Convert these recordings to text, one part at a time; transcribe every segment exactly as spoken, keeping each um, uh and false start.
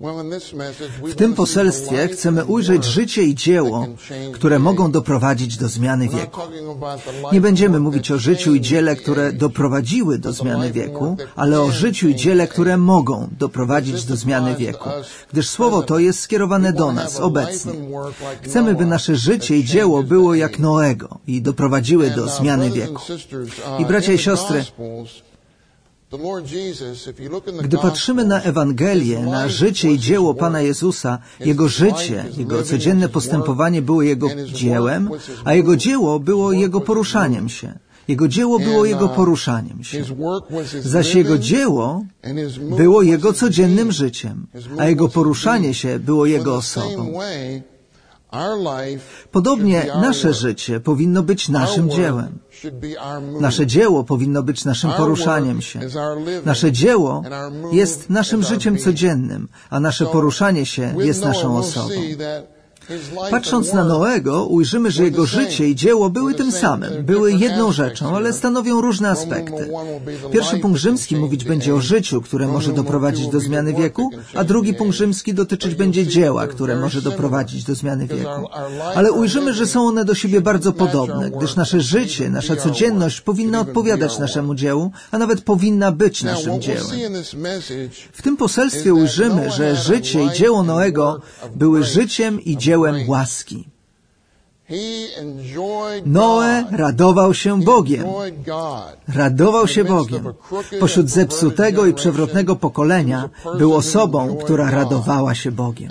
W tym poselstwie chcemy ujrzeć życie i dzieło, które mogą doprowadzić do zmiany wieku. Nie będziemy mówić o życiu i dziele, które doprowadziły do zmiany wieku, ale o życiu i dziele, które mogą doprowadzić do zmiany wieku, gdyż słowo to jest skierowane do nas obecnie. Chcemy, by nasze życie i dzieło było jak Noego i doprowadziły do zmiany wieku. I bracia i siostry, gdy patrzymy na Ewangelię, na życie i dzieło Pana Jezusa, Jego życie, Jego codzienne postępowanie było Jego dziełem, a Jego dzieło było Jego poruszaniem się. Jego dzieło było Jego poruszaniem się. Zaś Jego dzieło było Jego codziennym życiem, a Jego poruszanie się było Jego osobą. Podobnie nasze życie powinno być naszym dziełem. Nasze dzieło powinno być naszym poruszaniem się. Nasze dzieło jest naszym życiem codziennym, a nasze poruszanie się jest naszą osobą. Patrząc na Noego, ujrzymy, że jego życie i dzieło były tym samym, były jedną rzeczą, ale stanowią różne aspekty. Pierwszy punkt rzymski mówić będzie o życiu, które może doprowadzić do zmiany wieku, a drugi punkt rzymski dotyczyć będzie dzieła, które może doprowadzić do zmiany wieku. Ale ujrzymy, że są one do siebie bardzo podobne, gdyż nasze życie, nasza codzienność powinna odpowiadać naszemu dziełu, a nawet powinna być naszym dziełem. W tym poselstwie ujrzymy, że życie i dzieło Noego były życiem i dziełem dziełem łaski. Noe radował się Bogiem. Radował się Bogiem. Pośród zepsutego i przewrotnego pokolenia był osobą, która radowała się Bogiem.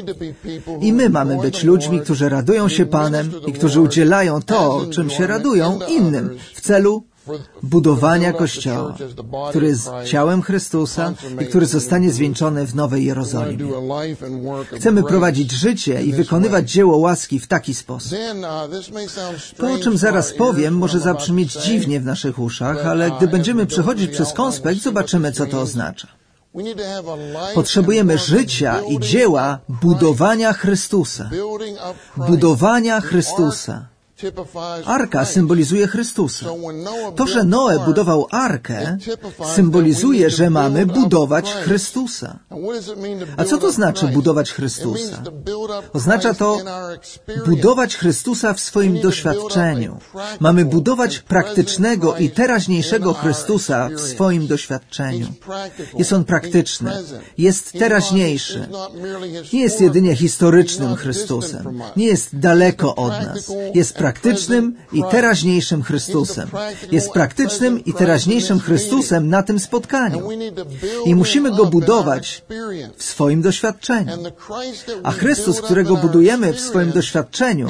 I my mamy być ludźmi, którzy radują się Panem i którzy udzielają to, czym się radują, innym w celu budowania Kościoła, który jest ciałem Chrystusa i który zostanie zwieńczony w Nowej Jerozolimie. Chcemy prowadzić życie i wykonywać dzieło łaski w taki sposób. To, o czym zaraz powiem, może zabrzmieć dziwnie w naszych uszach, ale gdy będziemy przechodzić przez konspekt, zobaczymy, co to oznacza. Potrzebujemy życia i dzieła budowania Chrystusa. Budowania Chrystusa. Arka symbolizuje Chrystusa. To, że Noe budował arkę, symbolizuje, że mamy budować Chrystusa. A co to znaczy budować Chrystusa? Oznacza to budować Chrystusa w swoim doświadczeniu. Mamy budować praktycznego i teraźniejszego Chrystusa w swoim doświadczeniu. Jest On praktyczny, jest teraźniejszy. Nie jest jedynie historycznym Chrystusem. Nie jest daleko od nas. Jest praktycznym i teraźniejszym Chrystusem. Jest praktycznym i teraźniejszym Chrystusem na tym spotkaniu. I musimy Go budować w swoim doświadczeniu. A Chrystus, którego budujemy w swoim doświadczeniu,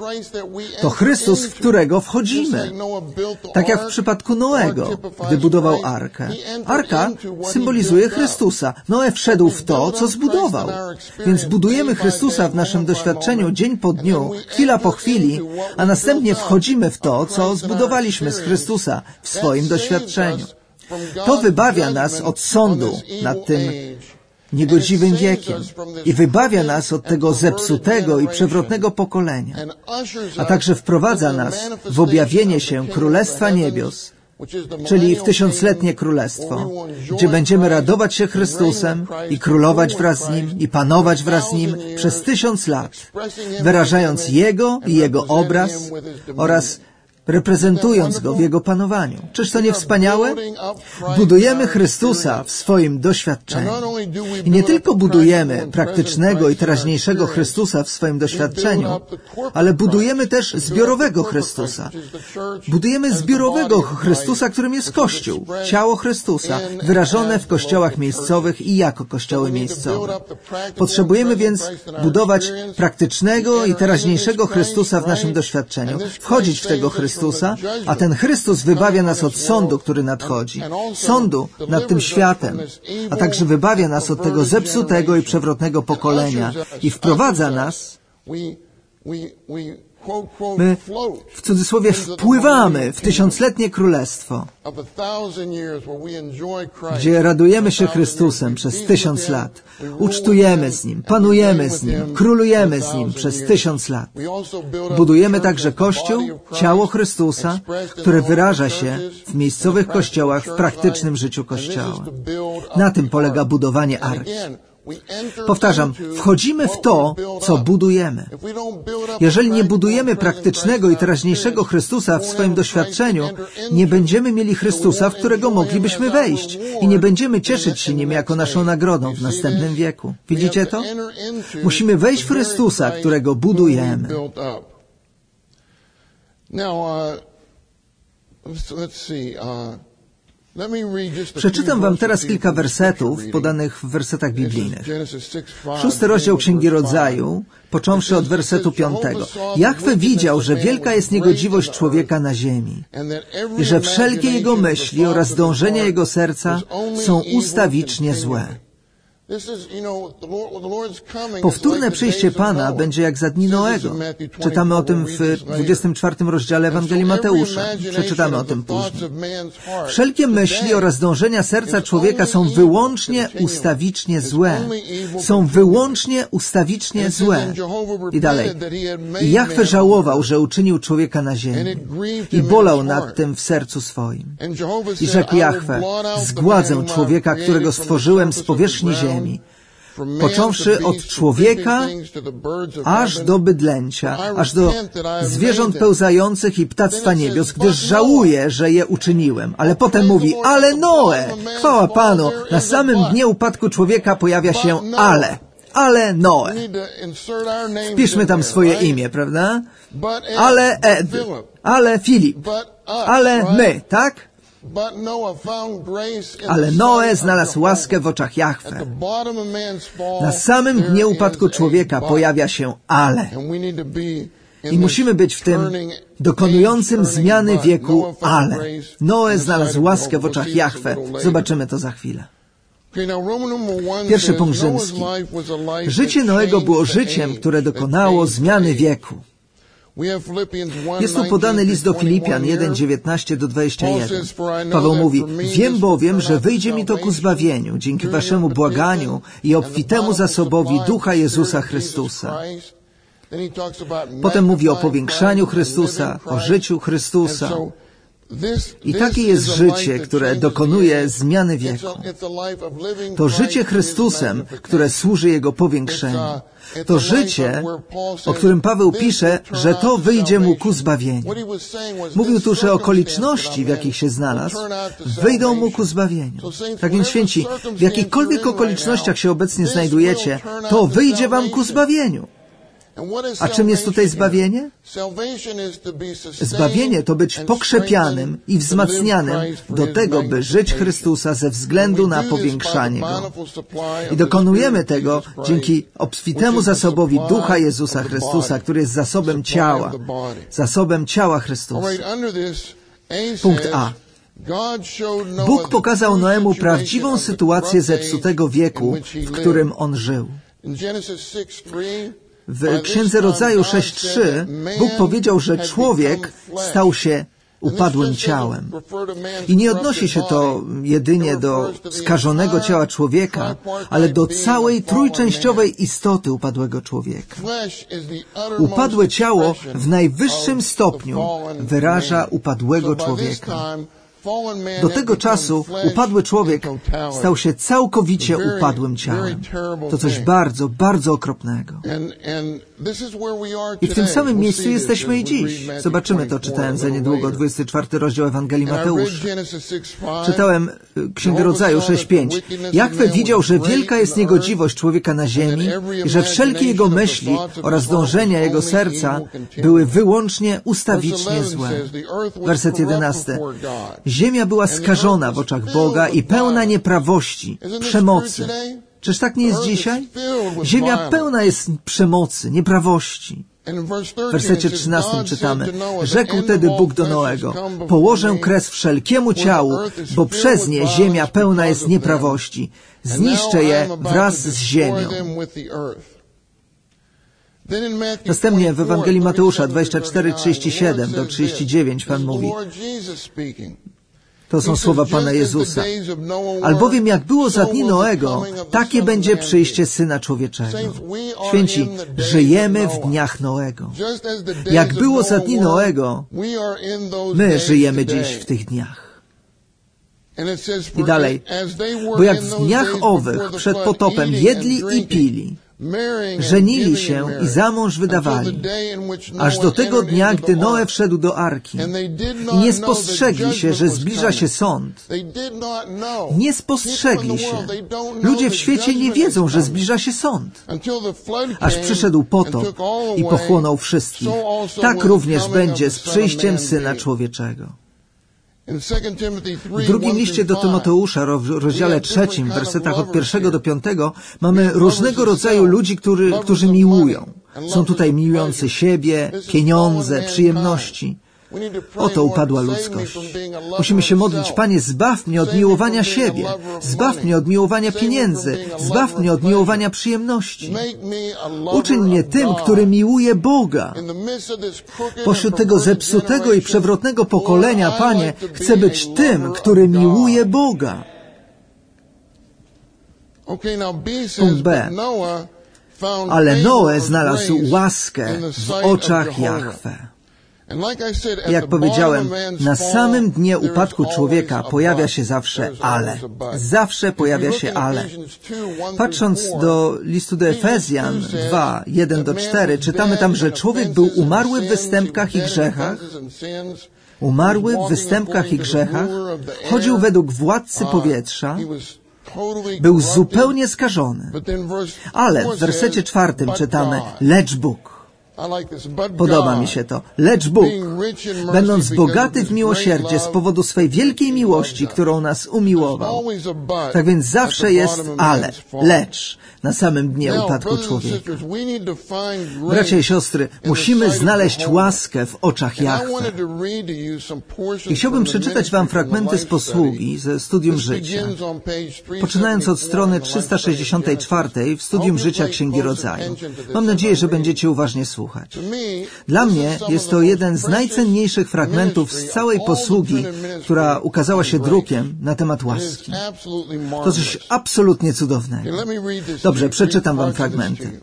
to Chrystus, w którego wchodzimy. Tak jak w przypadku Noego, gdy budował arkę. Arka symbolizuje Chrystusa. Noe wszedł w to, co zbudował. Więc budujemy Chrystusa w naszym doświadczeniu dzień po dniu, chwila po chwili, a następnie wchodzimy w to, co zbudowaliśmy z Chrystusa w swoim doświadczeniu. To wybawia nas od sądu nad tym niegodziwym wiekiem i wybawia nas od tego zepsutego i przewrotnego pokolenia, a także wprowadza nas w objawienie się Królestwa Niebios, czyli w tysiącletnie królestwo, gdzie będziemy radować się Chrystusem i królować wraz z Nim i panować wraz z Nim przez tysiąc lat, wyrażając Jego i Jego obraz oraz reprezentując Go w Jego panowaniu. Czyż to nie wspaniałe? Budujemy Chrystusa w swoim doświadczeniu. I nie tylko budujemy praktycznego i teraźniejszego Chrystusa w swoim doświadczeniu, ale budujemy też zbiorowego Chrystusa. Budujemy zbiorowego Chrystusa, którym jest Kościół, ciało Chrystusa, wyrażone w kościołach miejscowych i jako kościoły miejscowe. Potrzebujemy więc budować praktycznego i teraźniejszego Chrystusa w naszym doświadczeniu, wchodzić w tego Chrystusa, Chrystusa, a ten Chrystus wybawia nas od sądu, który nadchodzi, sądu nad tym światem, a także wybawia nas od tego zepsutego i przewrotnego pokolenia i wprowadza nas, my w cudzysłowie wpływamy w tysiącletnie królestwo, gdzie radujemy się Chrystusem przez tysiąc lat, ucztujemy z Nim, panujemy z Nim, królujemy z Nim przez tysiąc lat. Budujemy także Kościół, ciało Chrystusa, które wyraża się w miejscowych kościołach w praktycznym życiu Kościoła. Na tym polega budowanie arki. Powtarzam, wchodzimy w to, co budujemy. Jeżeli nie budujemy praktycznego i teraźniejszego Chrystusa w swoim doświadczeniu, nie będziemy mieli Chrystusa, w którego moglibyśmy wejść i nie będziemy cieszyć się nim jako naszą nagrodą w następnym wieku. Widzicie to? Musimy wejść w Chrystusa, którego budujemy. Przeczytam wam teraz kilka wersetów podanych w wersetach biblijnych. Szósty rozdział Księgi Rodzaju, począwszy od wersetu piątego. Jahwe widział, że wielka jest niegodziwość człowieka na ziemi i że wszelkie jego myśli oraz dążenia jego serca są ustawicznie złe. Powtórne przyjście Pana będzie jak za dni Noego. Czytamy o tym w dwudziestym czwartym rozdziale Ewangelii Mateusza. Przeczytamy o tym później. Wszelkie myśli oraz dążenia serca człowieka są wyłącznie ustawicznie złe. Są wyłącznie ustawicznie złe. I dalej. I Jahwe żałował, że uczynił człowieka na ziemi i bolał nad tym w sercu swoim. I rzekł Jahwe, zgładzę człowieka, którego stworzyłem z powierzchni ziemi, począwszy od człowieka, aż do bydlęcia, aż do zwierząt pełzających i ptactwa niebios, gdyż żałuję, że je uczyniłem. Ale potem mówi, ale Noe, chwała Panu, na samym dnie upadku człowieka pojawia się ale. Ale Noe. Wpiszmy tam swoje imię, prawda? Ale Ed, ale Filip, ale my, tak? Ale Noe znalazł łaskę w oczach Jahwe. Na samym dnie upadku człowieka pojawia się ale. I musimy być w tym dokonującym zmiany wieku ale. Noe znalazł łaskę w oczach Jahwe. Zobaczymy to za chwilę. Pierwszy punkt rzymski. Życie Noego było życiem, które dokonało zmiany wieku. Jest tu podany list do Filipian jeden, dziewiętnaście do dwudziestego pierwszego. Paweł mówi, wiem bowiem, że wyjdzie mi to ku zbawieniu, dzięki waszemu błaganiu i obfitemu zasobowi Ducha Jezusa Chrystusa. Potem mówi o powiększaniu Chrystusa, o życiu Chrystusa. I takie jest życie, które dokonuje zmiany wieku. To życie Chrystusem, które służy Jego powiększeniu. To życie, o którym Paweł pisze, że to wyjdzie mu ku zbawieniu. Mówił tu, że okoliczności, w jakich się znalazł, wyjdą mu ku zbawieniu. Tak więc, święci, w jakichkolwiek okolicznościach się obecnie znajdujecie, to wyjdzie wam ku zbawieniu. A czym jest tutaj zbawienie? Zbawienie to być pokrzepianym i wzmacnianym do tego, by żyć Chrystusa ze względu na powiększanie Go. I dokonujemy tego dzięki obfitemu zasobowi Ducha Jezusa Chrystusa, który jest zasobem ciała, zasobem ciała Chrystusa. Punkt A. Bóg pokazał Noemu prawdziwą sytuację zepsutego wieku, w którym on żył. W Księdze Rodzaju sześć trzy Bóg powiedział, że człowiek stał się upadłym ciałem. I nie odnosi się to jedynie do skażonego ciała człowieka, ale do całej trójczęściowej istoty upadłego człowieka. Upadłe ciało w najwyższym stopniu wyraża upadłego człowieka. Do tego czasu upadły człowiek stał się całkowicie upadłym ciałem. To coś bardzo, bardzo okropnego. I w tym samym miejscu jesteśmy i dziś. Zobaczymy to, czytałem za niedługo, dwudziesty czwarty rozdział Ewangelii Mateusza. Czytałem Księgę Rodzaju sześć pięć. Jahwe widział, że wielka jest niegodziwość człowieka na ziemi i że wszelkie jego myśli oraz dążenia jego serca były wyłącznie ustawicznie złe. Werset jedenasty. Ziemia była skażona w oczach Boga i pełna nieprawości, przemocy. Czyż tak nie jest dzisiaj? Ziemia pełna jest przemocy, nieprawości. W wersecie trzynastym czytamy, rzekł tedy Bóg do Noego, położę kres wszelkiemu ciału, bo przez nie ziemia pełna jest nieprawości. Zniszczę je wraz z ziemią. Następnie w Ewangelii Mateusza dwadzieścia cztery, trzydzieści siedem do trzydzieści dziewięć Pan mówi, to są słowa Pana Jezusa. Albowiem jak było za dni Noego, takie będzie przyjście Syna Człowieczego. Święci, żyjemy w dniach Noego. Jak było za dni Noego, my żyjemy dziś w tych dniach. I dalej, bo jak w dniach owych przed potopem jedli i pili, żenili się i za mąż wydawali, aż do tego dnia, gdy Noe wszedł do arki. I nie spostrzegli się, że zbliża się sąd. Nie spostrzegli się. Ludzie w świecie nie wiedzą, że zbliża się sąd. Aż przyszedł potop i pochłonął wszystkich. Tak również będzie z przyjściem Syna Człowieczego. W drugim liście do Tymoteusza, w rozdziale trzecim, w wersetach od pierwszego do piątego, mamy różnego rodzaju ludzi, który, którzy miłują. Są tutaj miłujący siebie, pieniądze, przyjemności. Oto upadła ludzkość. Musimy się modlić: Panie, zbaw mnie od miłowania siebie, zbaw mnie od miłowania pieniędzy, zbaw mnie od miłowania przyjemności. Uczyń mnie tym, który miłuje Boga. Pośród tego zepsutego i przewrotnego pokolenia, Panie, chcę być tym, który miłuje Boga. Punkt B. Ale Noe znalazł łaskę w oczach Jahwe. Jak powiedziałem, na samym dnie upadku człowieka pojawia się zawsze ale. Zawsze pojawia się ale. Patrząc do listu do Efezjan dwa, jeden do czterech, czytamy tam, że człowiek był umarły w występkach i grzechach, umarły w występkach i grzechach, chodził według władcy powietrza, był zupełnie skażony. Ale w wersecie czwartym czytamy: lecz Bóg. Podoba mi się to. Lecz Bóg, będąc bogaty w miłosierdzie z powodu swej wielkiej miłości, którą nas umiłował. Tak więc zawsze jest ale, lecz na samym dnie upadku człowieka. Bracia i siostry, musimy znaleźć łaskę w oczach Jahwe. I chciałbym przeczytać wam fragmenty z posługi ze studium życia. Poczynając od strony trzysta sześćdziesiątej czwartej w studium życia Księgi Rodzaju. Mam nadzieję, że będziecie uważnie słuchać. Dla mnie jest to jeden z najcenniejszych fragmentów z całej posługi, która ukazała się drukiem na temat łaski. To coś absolutnie cudownego. Dobrze, przeczytam wam fragmenty.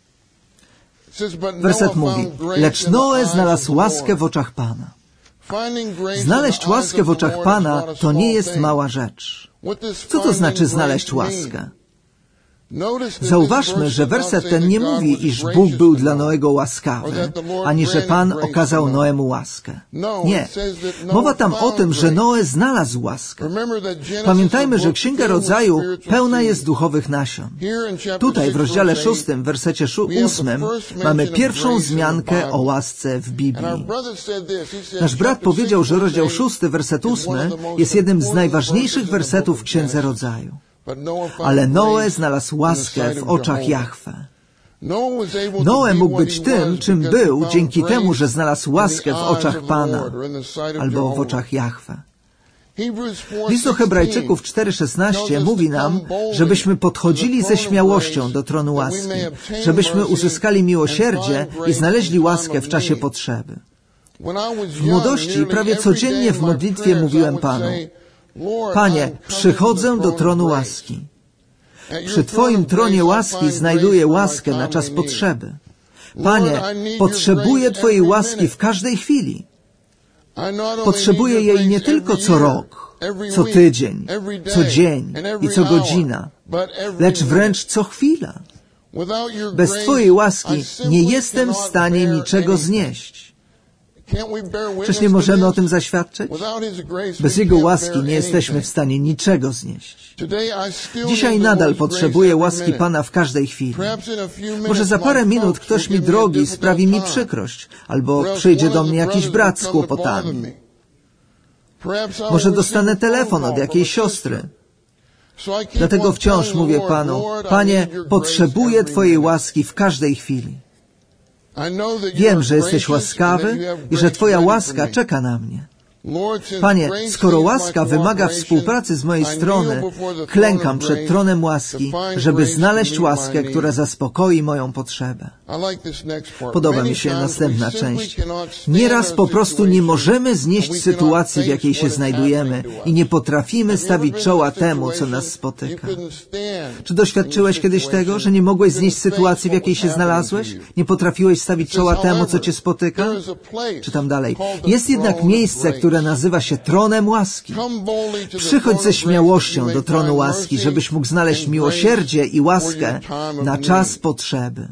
Werset mówi: lecz Noe znalazł łaskę w oczach Pana. Znaleźć łaskę w oczach Pana to nie jest mała rzecz. Co to znaczy znaleźć łaskę? Zauważmy, że werset ten nie mówi, iż Bóg był dla Noego łaskawy, ani że Pan okazał Noemu łaskę. Nie. Mowa tam o tym, że Noe znalazł łaskę. Pamiętajmy, że Księga Rodzaju pełna jest duchowych nasion. Tutaj w rozdziale szóstym, w wersecie ósmym mamy pierwszą wzmiankę o łasce w Biblii. Nasz brat powiedział, że rozdział szósty, werset ósmy jest jednym z najważniejszych wersetów w Księdze Rodzaju. Ale Noe znalazł łaskę w oczach Jahwe. Noe mógł być tym, czym był, dzięki temu, że znalazł łaskę w oczach Pana albo w oczach Jahwe. List do Hebrajczyków cztery szesnaście mówi nam, żebyśmy podchodzili ze śmiałością do tronu łaski, żebyśmy uzyskali miłosierdzie i znaleźli łaskę w czasie potrzeby. W młodości prawie codziennie w modlitwie mówiłem Panu: Panie, przychodzę do tronu łaski. Przy Twoim tronie łaski znajduję łaskę na czas potrzeby. Panie, potrzebuję Twojej łaski w każdej chwili. Potrzebuję jej nie tylko co rok, co tydzień, co dzień i co godzina, lecz wręcz co chwila. Bez Twojej łaski nie jestem w stanie niczego znieść. Czyż nie możemy o tym zaświadczyć? Bez Jego łaski nie jesteśmy w stanie niczego znieść. Dzisiaj nadal potrzebuję łaski Pana w każdej chwili. Może za parę minut ktoś mi drogi sprawi mi przykrość, albo przyjdzie do mnie jakiś brat z kłopotami. Może dostanę telefon od jakiejś siostry. Dlatego wciąż mówię Panu: Panie, potrzebuję Twojej łaski w każdej chwili. Wiem, że jesteś łaskawy i że Twoja łaska czeka na mnie. Panie, skoro łaska wymaga współpracy z mojej strony, klękam przed tronem łaski, żeby znaleźć łaskę, która zaspokoi moją potrzebę. Podoba mi się następna część. Nieraz po prostu nie możemy znieść sytuacji, w jakiej się znajdujemy i nie potrafimy stawić czoła temu, co nas spotyka. Czy doświadczyłeś kiedyś tego, że nie mogłeś znieść sytuacji, w jakiej się znalazłeś? Nie potrafiłeś stawić czoła temu, co cię spotyka? Czytam dalej. Jest jednak miejsce, które które nazywa się tronem łaski. Przychodź ze śmiałością do tronu łaski, żebyś mógł znaleźć miłosierdzie i łaskę na czas potrzeby.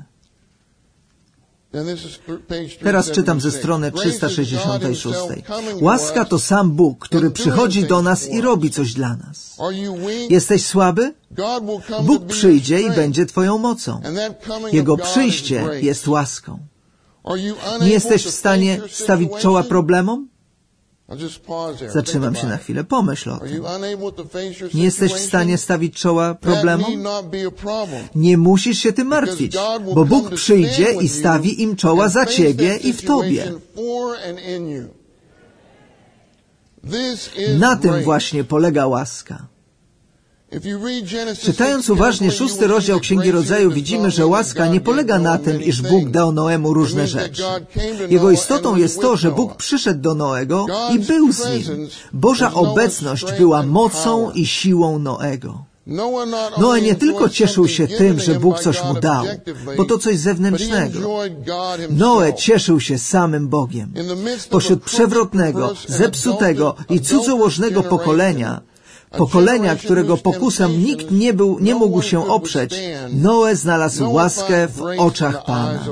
Teraz czytam ze strony trzysta sześćdziesiątej szóstej. Łaska to sam Bóg, który przychodzi do nas i robi coś dla nas. Jesteś słaby? Bóg przyjdzie i będzie Twoją mocą. Jego przyjście jest łaską. Nie jesteś w stanie stawić czoła problemom? Zatrzymam się na chwilę. Pomyśl o tym. Nie jesteś w stanie stawić czoła problemom? Nie musisz się tym martwić, bo Bóg przyjdzie i stawi im czoła za Ciebie i w Tobie. Na tym właśnie polega łaska. Czytając uważnie szósty rozdział Księgi Rodzaju, widzimy, że łaska nie polega na tym, iż Bóg dał Noemu różne rzeczy. Jego istotą jest to, że Bóg przyszedł do Noego i był z nim. Boża obecność była mocą i siłą Noego. Noe nie tylko cieszył się tym, że Bóg coś mu dał, bo to coś zewnętrznego. Noe cieszył się samym Bogiem. Pośród przewrotnego, zepsutego i cudzołożnego pokolenia, pokolenia, którego pokusem nikt nie, był, nie mógł się oprzeć, Noe znalazł łaskę w oczach Pana.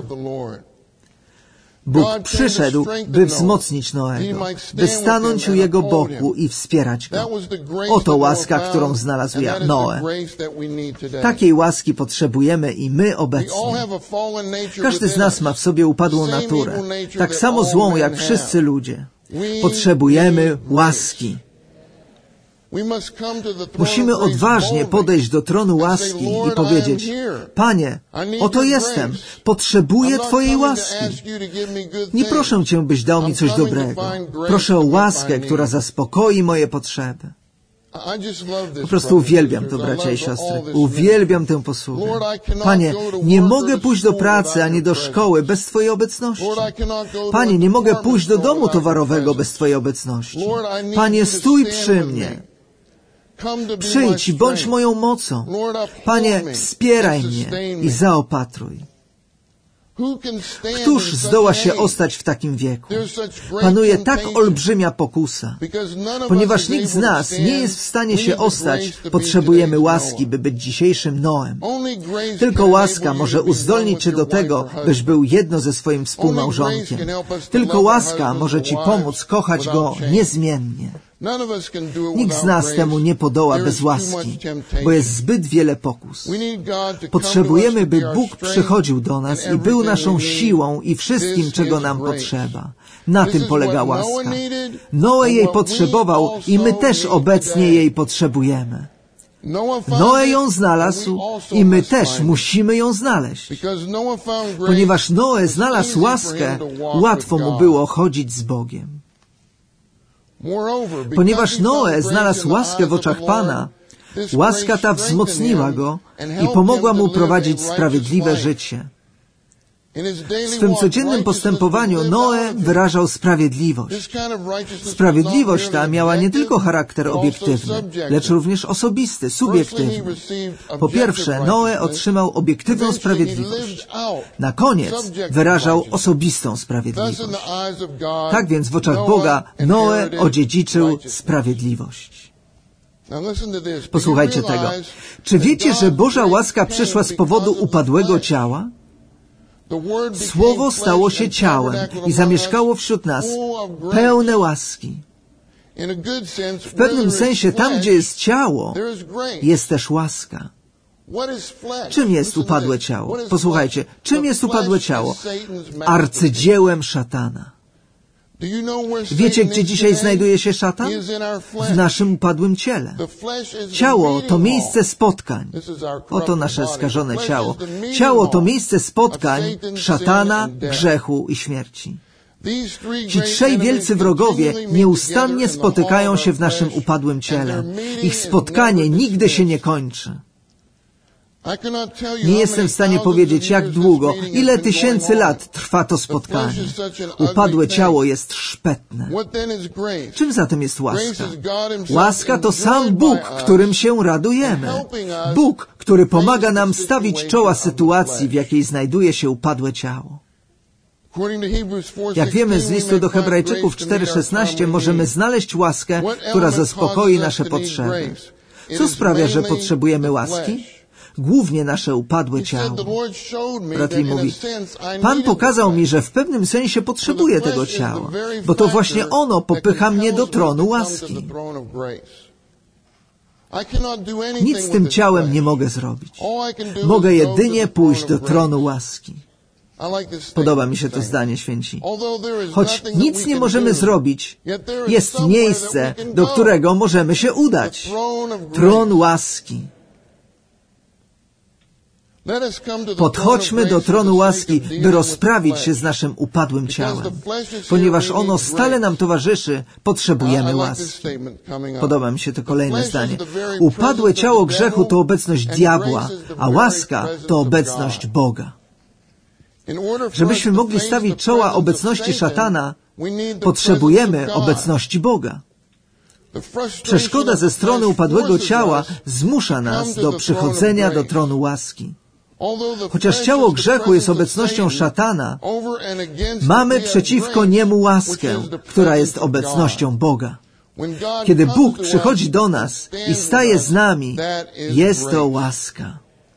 Bóg przyszedł, by wzmocnić Noego, by stanąć u jego boku i wspierać go. Oto łaska, którą znalazł Noe. Takiej łaski potrzebujemy i my obecnie. Każdy z nas ma w sobie upadłą naturę, tak samo złą jak wszyscy ludzie. Potrzebujemy łaski. Musimy odważnie podejść do tronu łaski i powiedzieć: Panie, oto jestem, potrzebuję Twojej łaski. Nie proszę Cię, byś dał mi coś dobrego. Proszę o łaskę, która zaspokoi moje potrzeby. Po prostu uwielbiam to, bracia i siostry. Uwielbiam tę posługę. Panie, nie mogę pójść do pracy ani do szkoły bez Twojej obecności. Panie, nie mogę pójść do domu towarowego bez Twojej obecności. Panie, stój przy mnie. Przyjdź i bądź moją mocą. Panie, wspieraj mnie i zaopatruj. Któż zdoła się ostać w takim wieku? Panuje tak olbrzymia pokusa. Ponieważ nikt z nas nie jest w stanie się ostać, potrzebujemy łaski, by być dzisiejszym Noem. Tylko łaska może uzdolnić Cię do tego, byś był jedno ze swoim współmałżonkiem. Tylko łaska może Ci pomóc kochać go niezmiennie. Nikt z nas temu nie podoła bez łaski, bo jest zbyt wiele pokus. Potrzebujemy, by Bóg przychodził do nas i był naszą siłą i wszystkim, czego nam potrzeba. Na tym polega łaska. Noe jej potrzebował i my też obecnie jej potrzebujemy. Noe ją znalazł i my też musimy ją znaleźć. Ponieważ Noe znalazł łaskę, łatwo mu było chodzić z Bogiem. Ponieważ Noe znalazł łaskę w oczach Pana, łaska ta wzmocniła go i pomogła mu prowadzić sprawiedliwe życie. W swym codziennym postępowaniu Noe wyrażał sprawiedliwość. Sprawiedliwość ta miała nie tylko charakter obiektywny, lecz również osobisty, subiektywny. Po pierwsze, Noe otrzymał obiektywną sprawiedliwość. Na koniec wyrażał osobistą sprawiedliwość. Tak więc w oczach Boga Noe odziedziczył sprawiedliwość. Posłuchajcie tego. Czy wiecie, że Boża łaska przyszła z powodu upadłego ciała? Słowo stało się ciałem i zamieszkało wśród nas, pełne łaski. W pewnym sensie tam, gdzie jest ciało, jest też łaska. Czym jest upadłe ciało? Posłuchajcie, czym jest upadłe ciało? Arcydziełem szatana. Wiecie, gdzie dzisiaj znajduje się szatan? W naszym upadłym ciele. Ciało to miejsce spotkań. Oto nasze skażone ciało. Ciało to miejsce spotkań szatana, grzechu i śmierci. Ci trzej wielcy wrogowie nieustannie spotykają się w naszym upadłym ciele. Ich spotkanie nigdy się nie kończy. Nie jestem w stanie powiedzieć, jak długo, ile tysięcy lat trwa to spotkanie. Upadłe ciało jest szpetne. Czym zatem jest łaska? Łaska to sam Bóg, którym się radujemy. Bóg, który pomaga nam stawić czoła sytuacji, w jakiej znajduje się upadłe ciało. Jak wiemy z listu do Hebrajczyków cztery szesnaście, możemy znaleźć łaskę, która zaspokoi nasze potrzeby. Co sprawia, że potrzebujemy łaski? Głównie nasze upadłe ciało. Brat Lee mówi, Pan pokazał mi, że w pewnym sensie potrzebuję tego ciała, bo to właśnie ono popycha mnie do tronu łaski. Nic z tym ciałem nie mogę zrobić. Mogę jedynie pójść do tronu łaski. Podoba mi się to zdanie, święci. Choć nic nie możemy zrobić, jest miejsce, do którego możemy się udać. Tron łaski. Podchodźmy do tronu łaski, by rozprawić się z naszym upadłym ciałem. Ponieważ ono stale nam towarzyszy, potrzebujemy łaski. Podoba mi się to kolejne zdanie. Upadłe ciało grzechu to obecność diabła, a łaska to obecność Boga. Żebyśmy mogli stawić czoła obecności szatana, potrzebujemy obecności Boga. Przeszkoda ze strony upadłego ciała zmusza nas do przychodzenia do tronu łaski. Chociaż ciało grzechu jest obecnością szatana, mamy przeciwko niemu łaskę, która jest obecnością Boga. Kiedy Bóg przychodzi do nas i staje z nami, jest to łaska.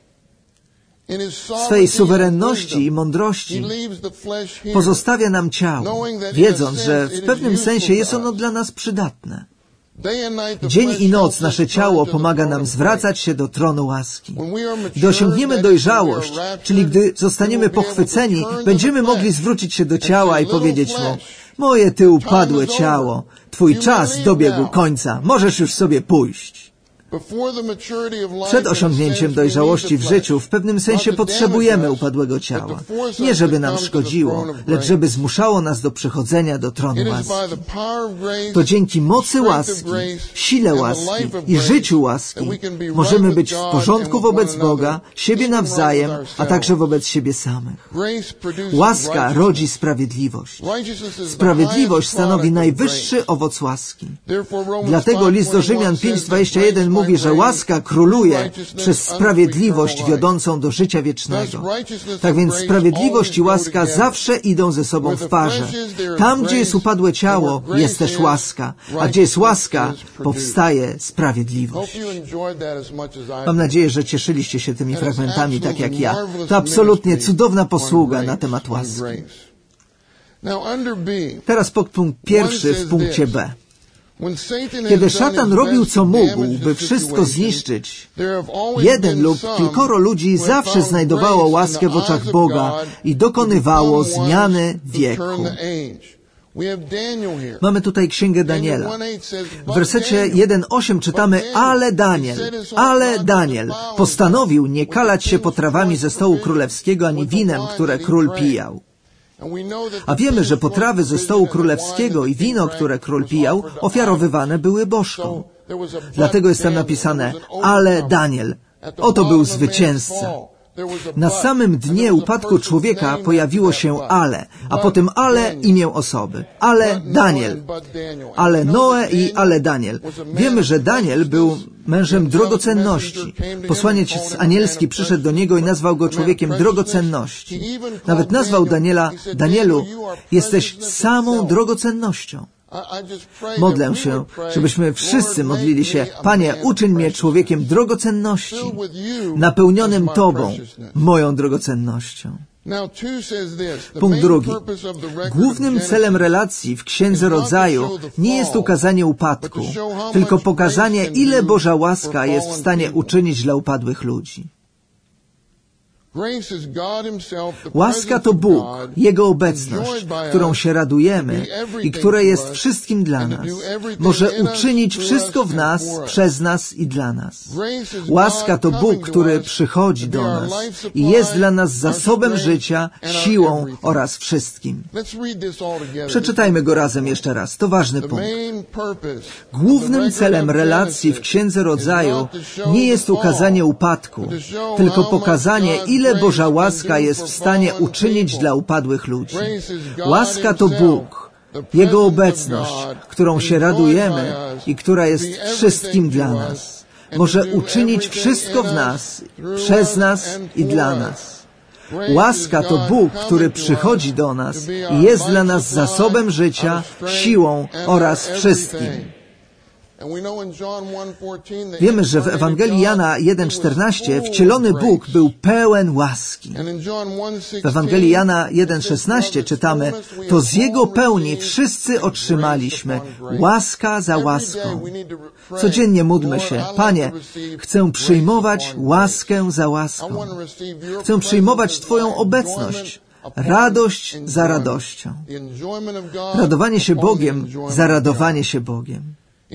W swej suwerenności i mądrości pozostawia nam ciało, wiedząc, że w pewnym sensie jest ono dla nas przydatne. Dzień i noc nasze ciało pomaga nam zwracać się do tronu łaski. Gdy osiągniemy dojrzałość, czyli gdy zostaniemy pochwyceni, będziemy mogli zwrócić się do ciała i powiedzieć mu, moje ty upadłe ciało, twój czas dobiegł końca, możesz już sobie pójść. Przed osiągnięciem dojrzałości w życiu w pewnym sensie potrzebujemy upadłego ciała. Nie żeby nam szkodziło, lecz żeby zmuszało nas do przychodzenia do tronu łaski. To dzięki mocy łaski, sile łaski i życiu łaski możemy być w porządku wobec Boga, siebie nawzajem, a także wobec siebie samych. Łaska rodzi sprawiedliwość. Sprawiedliwość stanowi najwyższy owoc łaski. Dlatego list do Rzymian pięć dwadzieścia jeden mówi, Mówi, że łaska króluje przez sprawiedliwość wiodącą do życia wiecznego. Tak więc sprawiedliwość i łaska zawsze idą ze sobą w parze. Tam, gdzie jest upadłe ciało, jest też łaska, a gdzie jest łaska, powstaje sprawiedliwość. Mam nadzieję, że cieszyliście się tymi fragmentami tak jak ja. To absolutnie cudowna posługa na temat łaski. Teraz podpunkt pierwszy w punkcie B. Kiedy szatan robił co mógł, by wszystko zniszczyć, jeden lub kilkoro ludzi zawsze znajdowało łaskę w oczach Boga i dokonywało zmiany wieku. Mamy tutaj Księgę Daniela. W wersecie jeden osiem czytamy, ale Daniel, ale Daniel postanowił nie kalać się potrawami ze stołu królewskiego ani winem, które król pijał. A wiemy, że potrawy ze stołu królewskiego i wino, które król pijał, ofiarowywane były bożkom. Dlatego jest tam napisane, ale Daniel, oto był zwycięzca. Na samym dnie upadku człowieka pojawiło się ale, a potem ale imię osoby. Ale Daniel. Ale Noe i ale Daniel. Wiemy, że Daniel był mężem drogocenności. Posłaniec anielski przyszedł do niego i nazwał go człowiekiem drogocenności. Nawet nazwał Daniela, Danielu, jesteś samą drogocennością. Modlę się, żebyśmy wszyscy modlili się, Panie, uczyń mnie człowiekiem drogocenności, napełnionym Tobą, moją drogocennością. Punkt drugi. Głównym celem relacji w Księdze Rodzaju nie jest ukazanie upadku, tylko pokazanie, ile Boża łaska jest w stanie uczynić dla upadłych ludzi. Łaska to Bóg, Jego obecność, którą się radujemy i która jest wszystkim dla nas. Może uczynić wszystko w nas, przez nas i dla nas. Łaska to Bóg, który przychodzi do nas i jest dla nas zasobem życia, siłą oraz wszystkim. Przeczytajmy go razem jeszcze raz. To ważny punkt. Głównym celem relacji w Księdze Rodzaju nie jest ukazanie upadku, tylko pokazanie, ile Ile Boża łaska jest w stanie uczynić dla upadłych ludzi. Łaska to Bóg, Jego obecność, którą się radujemy i która jest wszystkim dla nas. Może uczynić wszystko w nas, przez nas i dla nas. Łaska to Bóg, który przychodzi do nas i jest dla nas zasobem życia, siłą oraz wszystkim. Wiemy, że w Ewangelii Jana jeden czternaście wcielony Bóg był pełen łaski. W Ewangelii Jana jeden szesnaście czytamy: to z Jego pełni wszyscy otrzymaliśmy, łaska za łaską. Codziennie módlmy się: Panie, chcę przyjmować łaskę za łaską. Chcę przyjmować Twoją obecność. Radość za radością. Radowanie się Bogiem za radowanie się Bogiem.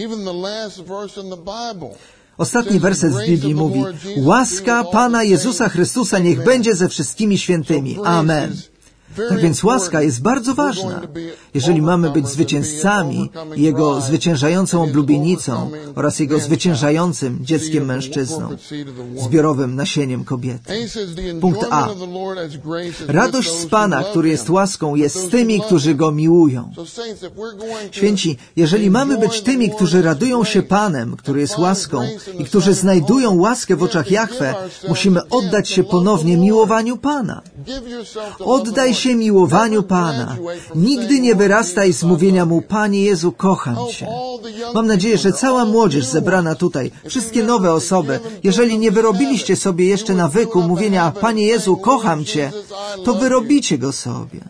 Ostatni werset w Biblii mówi: łaska Pana Jezusa Chrystusa niech będzie ze wszystkimi świętymi. Amen. Tak więc łaska jest bardzo ważna. Jeżeli mamy być zwycięzcami, Jego zwyciężającą oblubienicą oraz Jego zwyciężającym dzieckiem mężczyzną, zbiorowym nasieniem kobiety. Punkt A. Radość z Pana, który jest łaską, jest z tymi, którzy Go miłują. Święci, jeżeli mamy być tymi, którzy radują się Panem, który jest łaską i którzy znajdują łaskę w oczach Jahwe, musimy oddać się ponownie miłowaniu Pana. Oddaj się miłowaniu Pana. Nigdy nie wyrastaj z mówienia Mu: Panie Jezu, kocham Cię. Mam nadzieję, że cała młodzież zebrana tutaj, wszystkie nowe osoby, jeżeli nie wyrobiliście sobie jeszcze nawyku mówienia: Panie Jezu, kocham Cię, to wyrobicie go sobie.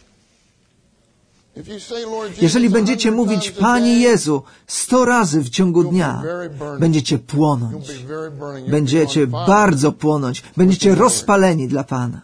Jeżeli będziecie mówić: Panie Jezu, sto razy w ciągu dnia, będziecie płonąć. Będziecie bardzo płonąć. Będziecie rozpaleni dla Pana.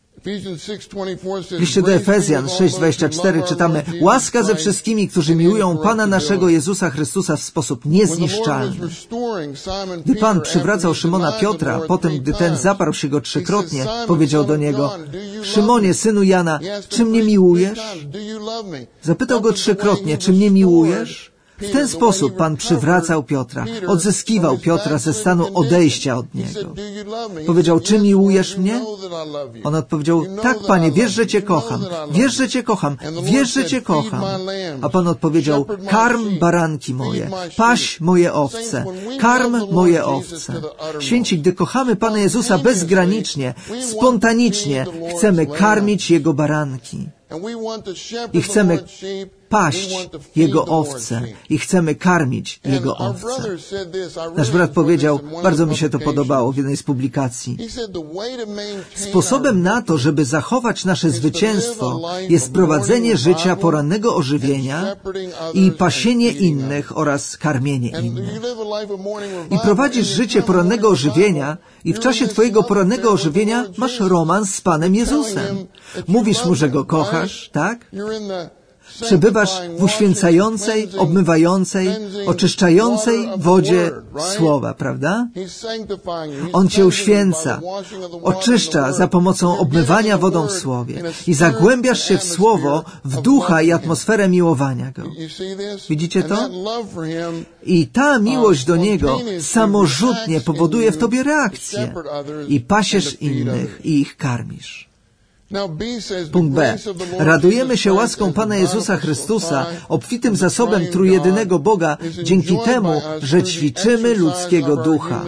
W liście do Efezjan sześć dwadzieścia cztery czytamy: łaska ze wszystkimi, którzy miłują Pana naszego Jezusa Chrystusa w sposób niezniszczalny. Gdy Pan przywracał Szymona Piotra, potem gdy ten zaparł się go trzykrotnie, powiedział do niego: Szymonie, synu Jana, czy mnie miłujesz? Zapytał go trzykrotnie: czy mnie miłujesz? W ten sposób Pan przywracał Piotra, odzyskiwał Piotra ze stanu odejścia od Niego. Powiedział: czy miłujesz mnie? On odpowiedział: tak, Panie, wiesz, że Cię kocham, wiesz, że Cię kocham, wiesz, że Cię kocham. A Pan odpowiedział: karm baranki moje, paś moje owce, karm moje owce. Święci, gdy kochamy Pana Jezusa bezgranicznie, spontanicznie, chcemy karmić Jego baranki. I chcemy paść Jego owce i chcemy karmić Jego owce. Nasz brat powiedział, bardzo mi się to podobało w jednej z publikacji: sposobem na to, żeby zachować nasze zwycięstwo, jest prowadzenie życia porannego ożywienia i pasienie innych oraz karmienie innych. I prowadzisz życie porannego ożywienia i w czasie Twojego porannego ożywienia masz romans z Panem Jezusem. Mówisz Mu, że Go kochasz, tak? Przebywasz w uświęcającej, obmywającej, oczyszczającej wodzie Słowa, prawda? On Cię uświęca, oczyszcza za pomocą obmywania wodą w Słowie i zagłębiasz się w Słowo, w ducha i atmosferę miłowania Go. Widzicie to? I ta miłość do Niego samorzutnie powoduje w Tobie reakcję i pasiesz innych i ich karmisz. Punkt B. Radujemy się łaską Pana Jezusa Chrystusa, obfitym zasobem trójjedynego Boga, dzięki temu, że ćwiczymy ludzkiego ducha.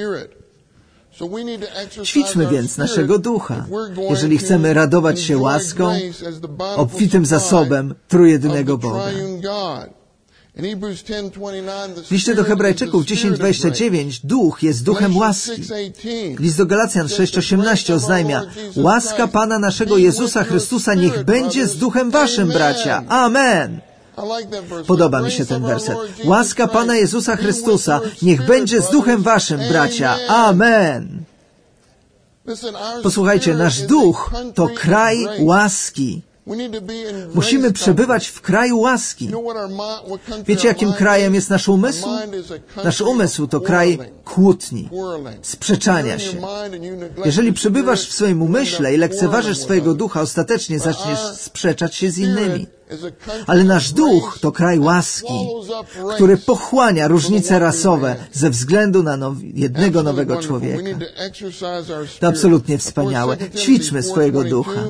Ćwiczmy więc naszego ducha, jeżeli chcemy radować się łaską, obfitym zasobem trójjedynego Boga. W liście do Hebrajczyków dziesięć dwadzieścia dziewięć duch jest duchem łaski. List do Galacjan sześć osiemnaście oznajmia: łaska Pana naszego Jezusa Chrystusa niech będzie z duchem waszym, bracia. Amen. Podoba mi się ten werset. Łaska Pana Jezusa Chrystusa niech będzie z duchem waszym, bracia. Amen. Posłuchajcie, nasz duch to kraj łaski. Musimy przebywać w kraju łaski. Wiecie, jakim krajem jest nasz umysł? Nasz umysł to kraj kłótni, sprzeczania się. Jeżeli przebywasz w swoim umyśle i lekceważysz swojego ducha, ostatecznie zaczniesz sprzeczać się z innymi. Ale nasz duch to kraj łaski, który pochłania różnice rasowe ze względu na now, jednego nowego człowieka. To absolutnie wspaniałe. Ćwiczmy swojego ducha.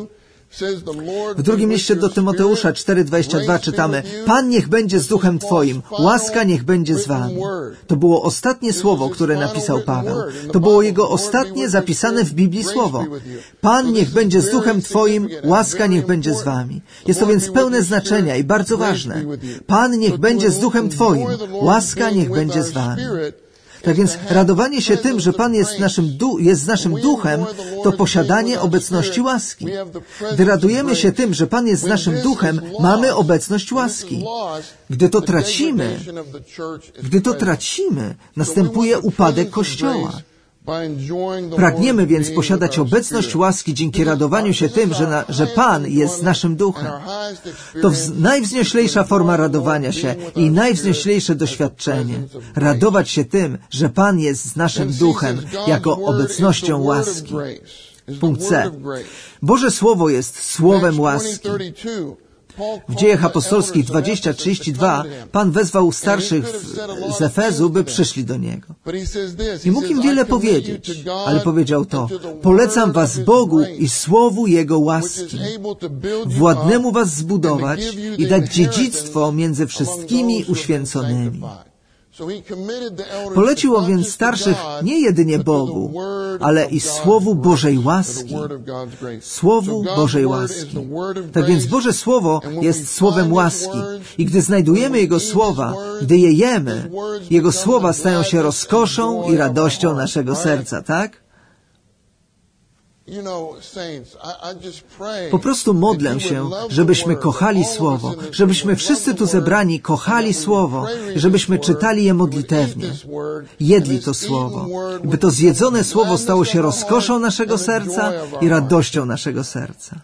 W drugim liście do Tymoteusza cztery dwadzieścia dwa czytamy: Pan niech będzie z duchem Twoim, łaska niech będzie z wami. To było ostatnie słowo, które napisał Paweł. To było jego ostatnie zapisane w Biblii słowo. Pan niech będzie z duchem Twoim, łaska niech będzie z wami. Jest to więc pełne znaczenia i bardzo ważne. Pan niech będzie z duchem Twoim, łaska niech będzie z wami. Tak więc radowanie się tym, że Pan jest naszym, du- jest naszym duchem, to posiadanie obecności łaski. Gdy radujemy się tym, że Pan jest naszym duchem, mamy obecność łaski. Gdy to tracimy, gdy to tracimy, następuje upadek Kościoła. Pragniemy więc posiadać obecność łaski dzięki radowaniu się tym, że, na, że Pan jest naszym duchem. To wz, najwznioślejsza forma radowania się i najwznioślejsze doświadczenie. Radować się tym, że Pan jest z naszym duchem jako obecnością łaski. Punkt C. Boże Słowo jest słowem łaski. W Dziejach Apostolskich dwadzieścia trzydzieści dwa Pan wezwał starszych z Efezu, by przyszli do Niego. I mógł im wiele powiedzieć, ale powiedział to: polecam was Bogu i słowu Jego łaski, władnemu was zbudować i dać dziedzictwo między wszystkimi uświęconymi. Polecił on więc starszych nie jedynie Bogu, ale i Słowu Bożej łaski. Słowu Bożej łaski. Tak więc Boże Słowo jest Słowem łaski. I gdy znajdujemy Jego Słowa, gdy je jemy, Jego Słowa stają się rozkoszą i radością naszego serca, tak? Po prostu modlę się, żebyśmy kochali Słowo, żebyśmy wszyscy tu zebrani kochali Słowo, żebyśmy czytali je modlitewnie, jedli to Słowo, by to zjedzone Słowo stało się rozkoszą naszego serca i radością naszego serca.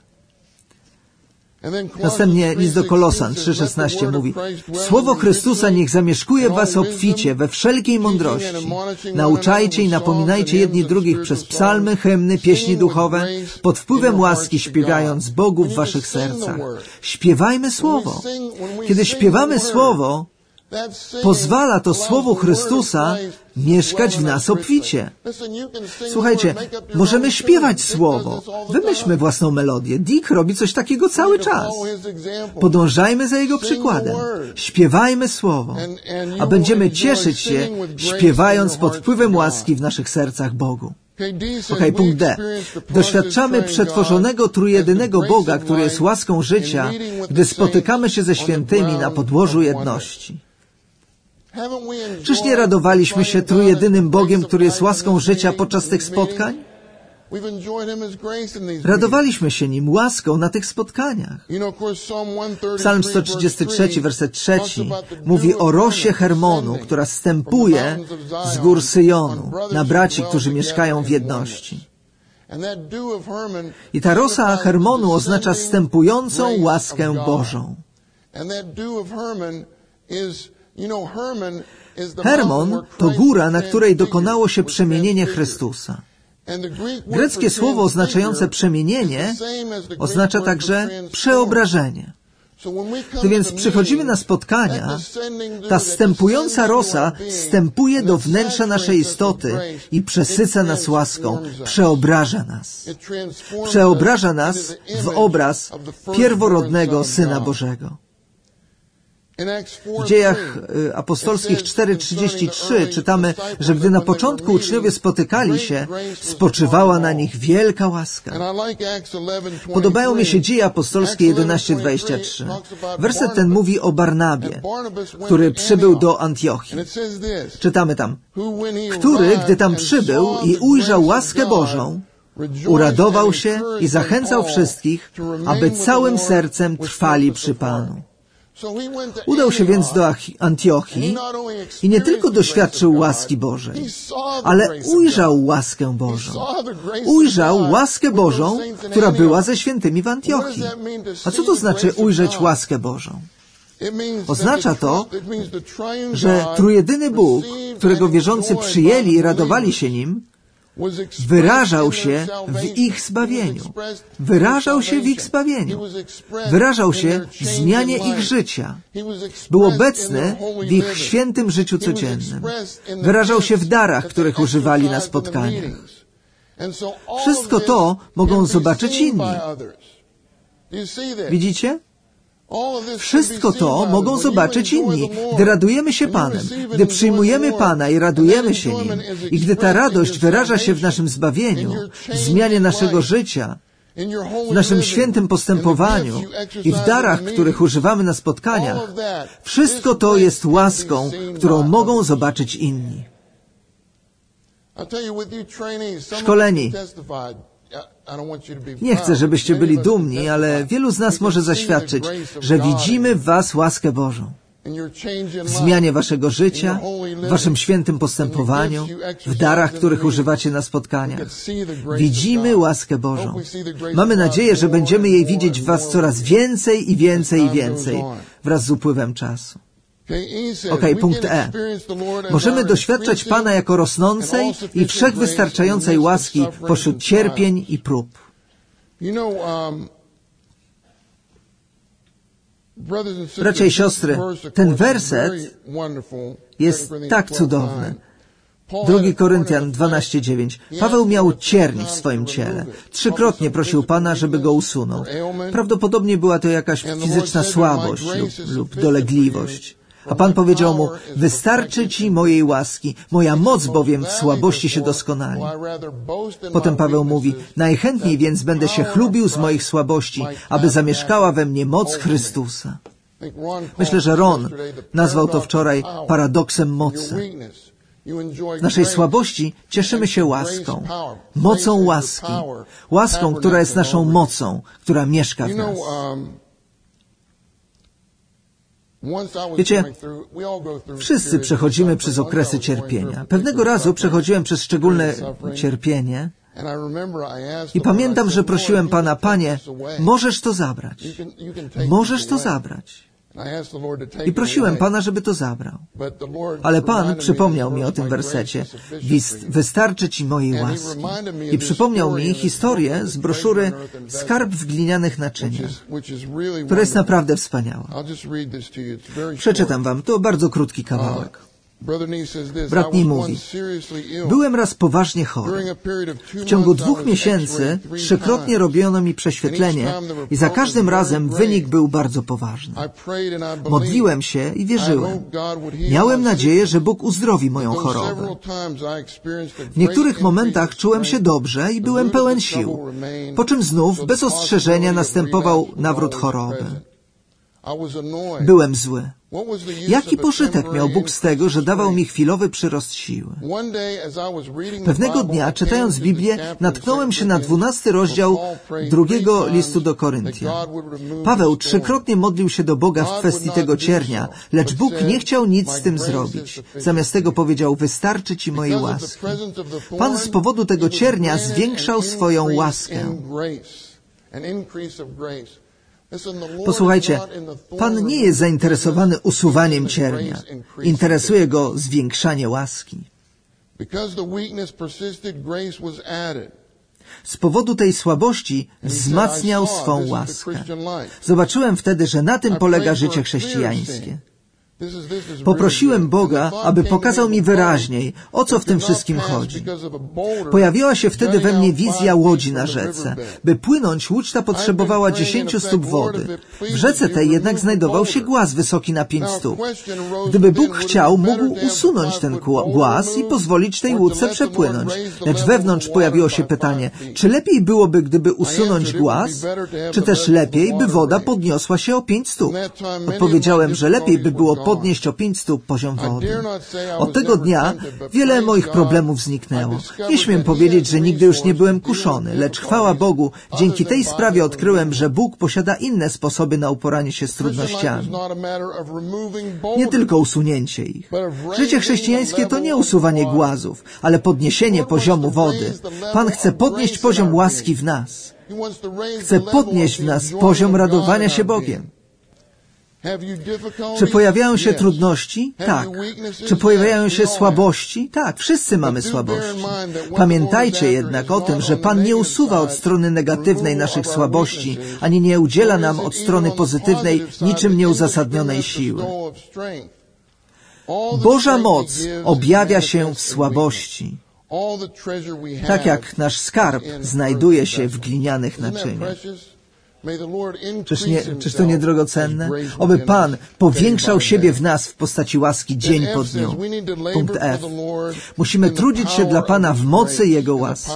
Następnie list do Kolosan trzy szesnaście mówi: Słowo Chrystusa niech zamieszkuje w was obficie we wszelkiej mądrości. Nauczajcie i napominajcie jedni drugich przez psalmy, hymny, pieśni duchowe, pod wpływem łaski śpiewając Bogu w waszych sercach. Śpiewajmy Słowo. Kiedy śpiewamy Słowo, pozwala to Słowu Chrystusa mieszkać w nas obficie. Słuchajcie, możemy śpiewać Słowo. Wymyślmy własną melodię. Dick robi coś takiego cały czas. Podążajmy za jego przykładem. Śpiewajmy Słowo, a będziemy cieszyć się, śpiewając pod wpływem łaski w naszych sercach Bogu. Okej, punkt D. Doświadczamy przetworzonego trójjedynego Boga, który jest łaską życia, gdy spotykamy się ze świętymi na podłożu jedności. Czyż nie radowaliśmy się trójjedynym Bogiem, który jest łaską życia podczas tych spotkań? Radowaliśmy się Nim łaską na tych spotkaniach. Psalm sto trzydziesty trzy, werset trzeci mówi o rosie Hermonu, która stępuje z gór Syjonu na braci, którzy mieszkają w jedności. I ta rosa Hermonu oznacza stępującą łaskę Bożą. Hermon to góra, na której dokonało się przemienienie Chrystusa. Greckie słowo oznaczające przemienienie oznacza także przeobrażenie. Gdy więc przychodzimy na spotkania, ta stępująca rosa stępuje do wnętrza naszej istoty i przesyca nas łaską, przeobraża nas. Przeobraża nas w obraz pierworodnego Syna Bożego. W Dziejach Apostolskich cztery trzydzieści trzy czytamy, że gdy na początku uczniowie spotykali się, spoczywała na nich wielka łaska. Podobają mi się Dzieje Apostolskie jedenaście dwadzieścia trzy. Werset ten mówi o Barnabie, który przybył do Antiochii. Czytamy tam: który, gdy tam przybył i ujrzał łaskę Bożą, uradował się i zachęcał wszystkich, aby całym sercem trwali przy Panu. Udał się więc do Antiochii i nie tylko doświadczył łaski Bożej, ale ujrzał łaskę Bożą. Ujrzał łaskę Bożą, która była ze świętymi w Antiochii. A co to znaczy ujrzeć łaskę Bożą? Oznacza to, że trójjedyny Bóg, którego wierzący przyjęli i radowali się Nim, wyrażał się w ich zbawieniu. Wyrażał się w ich zbawieniu. Wyrażał się w zmianie ich życia. Był obecny w ich świętym życiu codziennym. Wyrażał się w darach, których używali na spotkaniach. Wszystko to mogą zobaczyć inni. Widzicie? Wszystko to mogą zobaczyć inni. Gdy radujemy się Panem, gdy przyjmujemy Pana i radujemy się Nim, i gdy ta radość wyraża się w naszym zbawieniu, w zmianie naszego życia, w naszym świętym postępowaniu i w darach, których używamy na spotkaniach, wszystko to jest łaską, którą mogą zobaczyć inni. Szkoleni. Nie chcę, żebyście byli dumni, ale wielu z nas może zaświadczyć, że widzimy w was łaskę Bożą. W zmianie waszego życia, w waszym świętym postępowaniu, w darach, których używacie na spotkaniach. Widzimy łaskę Bożą. Mamy nadzieję, że będziemy jej widzieć w was coraz więcej i więcej i więcej wraz z upływem czasu. Okej, okay, punkt E. Możemy doświadczać Pana jako rosnącej i wszechwystarczającej łaski pośród cierpień i prób. Bracia i siostry, ten werset jest tak cudowny. Drugi Koryntian dwanaście dziewięć. Paweł miał cierń w swoim ciele. Trzykrotnie prosił Pana, żeby go usunął. Prawdopodobnie była to jakaś fizyczna słabość lub, lub dolegliwość. A Pan powiedział mu, wystarczy Ci mojej łaski, moja moc bowiem w słabości się doskonali. Potem Paweł mówi, najchętniej więc będę się chlubił z moich słabości, aby zamieszkała we mnie moc Chrystusa. Myślę, że Ron nazwał to wczoraj paradoksem mocy. W naszej słabości cieszymy się łaską, mocą łaski, łaską, która jest naszą mocą, która mieszka w nas. Wiecie, wszyscy przechodzimy przez okresy cierpienia. Pewnego razu przechodziłem przez szczególne cierpienie i pamiętam, że prosiłem Pana, Panie, możesz to zabrać. Możesz to zabrać. I prosiłem Pana, żeby to zabrał. Ale Pan przypomniał mi o tym wersecie. Wystarczy Ci mojej łaski. I przypomniał mi historię z broszury Skarb w glinianych naczyniach, która jest naprawdę wspaniała. Przeczytam wam, to bardzo krótki kawałek. Brat Nee mówi, byłem raz poważnie chory. W ciągu dwóch miesięcy trzykrotnie robiono mi prześwietlenie i za każdym razem wynik był bardzo poważny. Modliłem się i wierzyłem. Miałem nadzieję, że Bóg uzdrowi moją chorobę. W niektórych momentach czułem się dobrze i byłem pełen sił, po czym znów bez ostrzeżenia następował nawrót choroby. Byłem zły. Jaki pożytek miał Bóg z tego, że dawał mi chwilowy przyrost siły? Pewnego dnia, czytając Biblię, natknąłem się na dwunasty rozdział drugiego listu do Koryntian. Paweł trzykrotnie modlił się do Boga w kwestii tego ciernia, lecz Bóg nie chciał nic z tym zrobić. Zamiast tego powiedział, wystarczy Ci mojej łaski. Pan z powodu tego ciernia zwiększał swoją łaskę. Posłuchajcie, Pan nie jest zainteresowany usuwaniem ciernia. Interesuje Go zwiększanie łaski. Z powodu tej słabości wzmacniał swą łaskę. Zobaczyłem wtedy, że na tym polega życie chrześcijańskie. Poprosiłem Boga, aby pokazał mi wyraźniej, o co w tym wszystkim chodzi. Pojawiła się wtedy we mnie wizja łodzi na rzece. By płynąć, łódź ta potrzebowała dziesięciu stóp wody. W rzece tej jednak znajdował się głaz wysoki na pięć stóp. Gdyby Bóg chciał, mógł usunąć ten głaz i pozwolić tej łódce przepłynąć. Lecz wewnątrz pojawiło się pytanie, czy lepiej byłoby, gdyby usunąć głaz, czy też lepiej, by woda podniosła się o pięć stóp? Odpowiedziałem, że lepiej by było podnieść o pięć stóp poziom wody. Od tego dnia wiele moich problemów zniknęło. Nie śmiem powiedzieć, że nigdy już nie byłem kuszony, lecz chwała Bogu, dzięki tej sprawie odkryłem, że Bóg posiada inne sposoby na uporanie się z trudnościami. Nie tylko usunięcie ich. Życie chrześcijańskie to nie usuwanie głazów, ale podniesienie poziomu wody. Pan chce podnieść poziom łaski w nas. Chce podnieść w nas poziom radowania się Bogiem. Czy pojawiają się trudności? Tak. Czy pojawiają się słabości? Tak, wszyscy mamy słabości. Pamiętajcie jednak o tym, że Pan nie usuwa od strony negatywnej naszych słabości, ani nie udziela nam od strony pozytywnej niczym nieuzasadnionej siły. Boża moc objawia się w słabości. Tak jak nasz skarb znajduje się w glinianych naczyniach. Czyż, nie, czyż to nie drogocenne? Oby Pan powiększał siebie w nas w postaci łaski dzień po dniu. Punkt F. Musimy trudzić się dla Pana w mocy Jego łaski.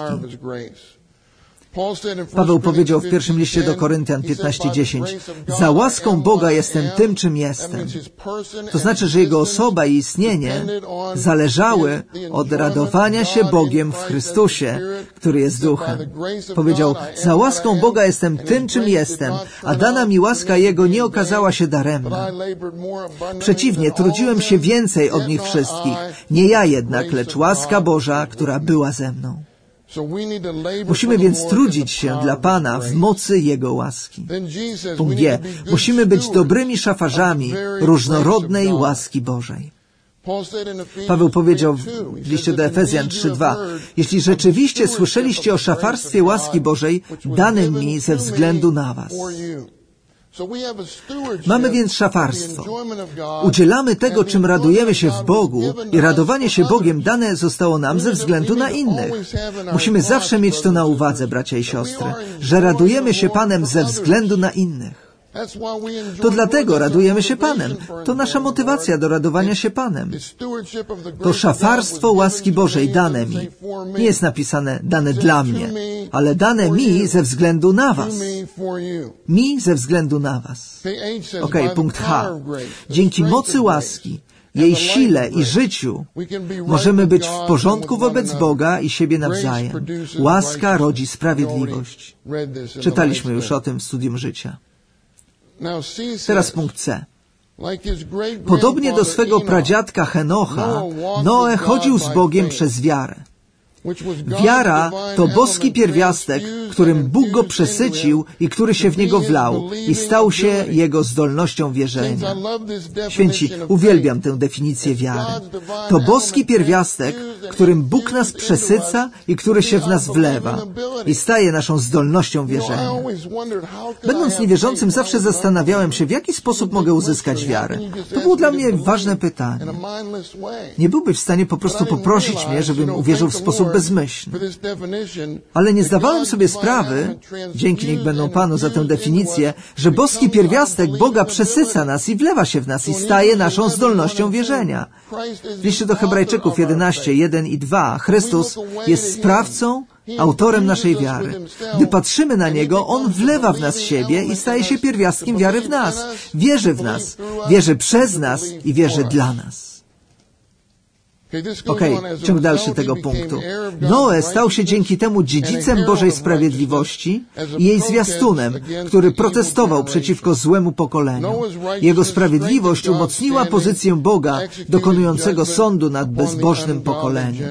Paweł powiedział w pierwszym liście do Koryntian piętnaście dziesięć: za łaską Boga jestem tym, czym jestem. To znaczy, że Jego osoba i istnienie zależały od radowania się Bogiem w Chrystusie, który jest Duchem. Powiedział: za łaską Boga jestem tym, czym jestem, a dana mi łaska Jego nie okazała się daremna. Przeciwnie, trudziłem się więcej od nich wszystkich. Nie ja jednak, lecz łaska Boża, która była ze mną. Musimy więc trudzić się dla Pana w mocy Jego łaski. Punkt G. Musimy być dobrymi szafarzami różnorodnej łaski Bożej. Paweł powiedział w liście do Efezjan trzy dwa: jeśli rzeczywiście słyszeliście o szafarstwie łaski Bożej danym mi ze względu na was. Mamy więc szafarstwo. Udzielamy tego, czym radujemy się w Bogu, i radowanie się Bogiem dane zostało nam ze względu na innych. Musimy zawsze mieć to na uwadze, bracia i siostry, że radujemy się Panem ze względu na innych. To dlatego radujemy się Panem. To nasza motywacja do radowania się Panem. To szafarstwo łaski Bożej dane mi. Nie jest napisane dane dla mnie, ale dane mi ze względu na was. Mi ze względu na was. Okej, okay, punkt H. Dzięki mocy łaski, jej sile i życiu możemy być w porządku wobec Boga i siebie nawzajem. Łaska rodzi sprawiedliwość. Czytaliśmy już o tym w studium życia. Teraz punkt C. Podobnie do swego pradziadka Henocha, Noe chodził z Bogiem przez wiarę. Wiara to boski pierwiastek, którym Bóg go przesycił i który się w niego wlał i stał się jego zdolnością wierzenia. Święci, uwielbiam tę definicję wiary. To boski pierwiastek, którym Bóg nas przesyca i który się w nas wlewa i staje naszą zdolnością wierzenia. Będąc niewierzącym, zawsze zastanawiałem się, w jaki sposób mogę uzyskać wiarę. To było dla mnie ważne pytanie. Nie byłbyś w stanie po prostu poprosić mnie, żebym uwierzył w sposób bezmyślny. Ale nie zdawałem sobie sprawy, dzięki niech będą Panu za tę definicję, że boski pierwiastek Boga przesyca nas i wlewa się w nas i staje naszą zdolnością wierzenia. W liście do Hebrajczyków jedenaście, jeden i dwa Chrystus jest sprawcą, autorem naszej wiary. Gdy patrzymy na Niego, On wlewa w nas siebie i staje się pierwiastkiem wiary w nas. Wierzy w nas, wierzy przez nas i wierzy dla nas. Okej, okay, ciąg dalszy tego punktu. Noe stał się dzięki temu dziedzicem Bożej sprawiedliwości i jej zwiastunem, który protestował przeciwko złemu pokoleniu. Jego sprawiedliwość umocniła pozycję Boga, dokonującego sądu nad bezbożnym pokoleniem.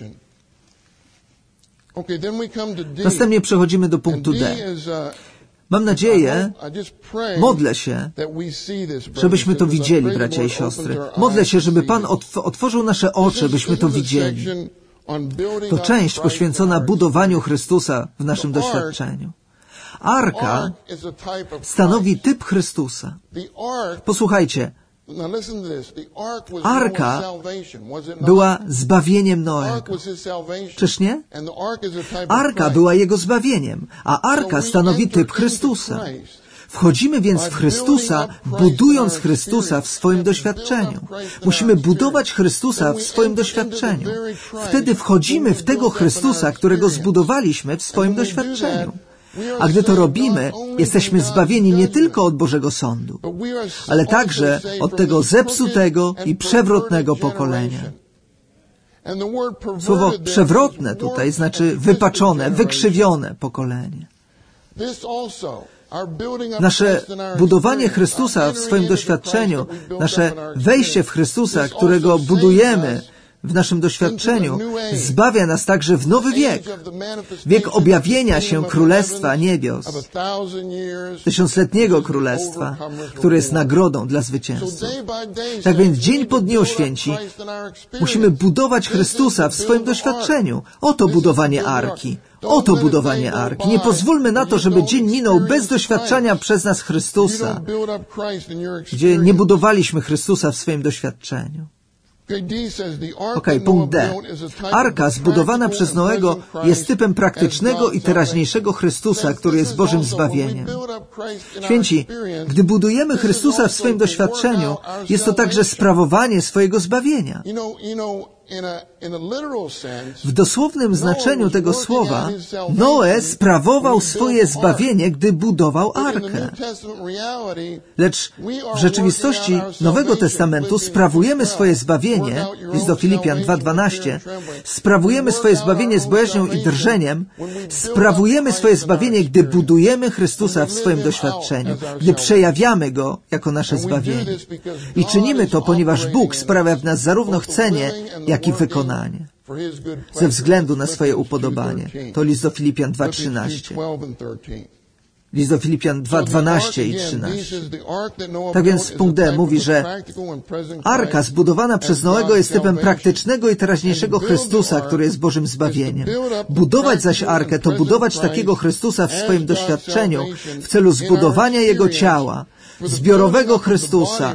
Następnie przechodzimy do punktu D. Mam nadzieję, modlę się, żebyśmy to widzieli, bracia i siostry. Modlę się, żeby Pan otworzył nasze oczy, byśmy to widzieli. To część poświęcona budowaniu Chrystusa w naszym doświadczeniu. Arka stanowi typ Chrystusa. Posłuchajcie, Arka była zbawieniem Noego. Czyż nie? Arka była jego zbawieniem, a Arka stanowi typ Chrystusa. Wchodzimy więc w Chrystusa, budując Chrystusa w swoim doświadczeniu. Musimy budować Chrystusa w swoim doświadczeniu. Wtedy wchodzimy w tego Chrystusa, którego zbudowaliśmy w swoim doświadczeniu. A gdy to robimy, jesteśmy zbawieni nie tylko od Bożego Sądu, ale także od tego zepsutego i przewrotnego pokolenia. Słowo przewrotne tutaj znaczy wypaczone, wykrzywione pokolenie. Nasze budowanie Chrystusa w swoim doświadczeniu, nasze wejście w Chrystusa, którego budujemy w naszym doświadczeniu, zbawia nas także w nowy wiek. Wiek objawienia się Królestwa Niebios, tysiącletniego Królestwa, które jest nagrodą dla zwycięzców. Tak więc dzień po dniu, święci, musimy budować Chrystusa w swoim doświadczeniu. Oto budowanie Arki. Oto budowanie Arki. Nie pozwólmy na to, żeby dzień minął bez doświadczenia przez nas Chrystusa, gdzie nie budowaliśmy Chrystusa w swoim doświadczeniu. Okej, punkt D. Arka zbudowana przez Noego jest typem praktycznego i teraźniejszego Chrystusa, który jest Bożym zbawieniem. Święci, gdy budujemy Chrystusa w swoim doświadczeniu, jest to także sprawowanie swojego zbawienia. W dosłownym znaczeniu tego słowa, Noe sprawował swoje zbawienie, gdy budował arkę. Lecz w rzeczywistości Nowego Testamentu sprawujemy swoje zbawienie, jest do Filipian dwa dwanaście, sprawujemy swoje zbawienie z bojaźnią i drżeniem, sprawujemy swoje zbawienie, gdy budujemy Chrystusa w swoim doświadczeniu, gdy przejawiamy Go jako nasze zbawienie. I czynimy to, ponieważ Bóg sprawia w nas zarówno chcenie, jak i wykonanie. Ze względu na swoje upodobanie. To list do Filipian dwa trzynaście. List do Filipian dwa dwanaście i trzynaście. Tak więc punkt D mówi, że arka zbudowana przez Noego jest typem praktycznego i teraźniejszego Chrystusa, który jest Bożym zbawieniem. Budować zaś arkę to budować takiego Chrystusa w swoim doświadczeniu w celu zbudowania Jego ciała, zbiorowego Chrystusa.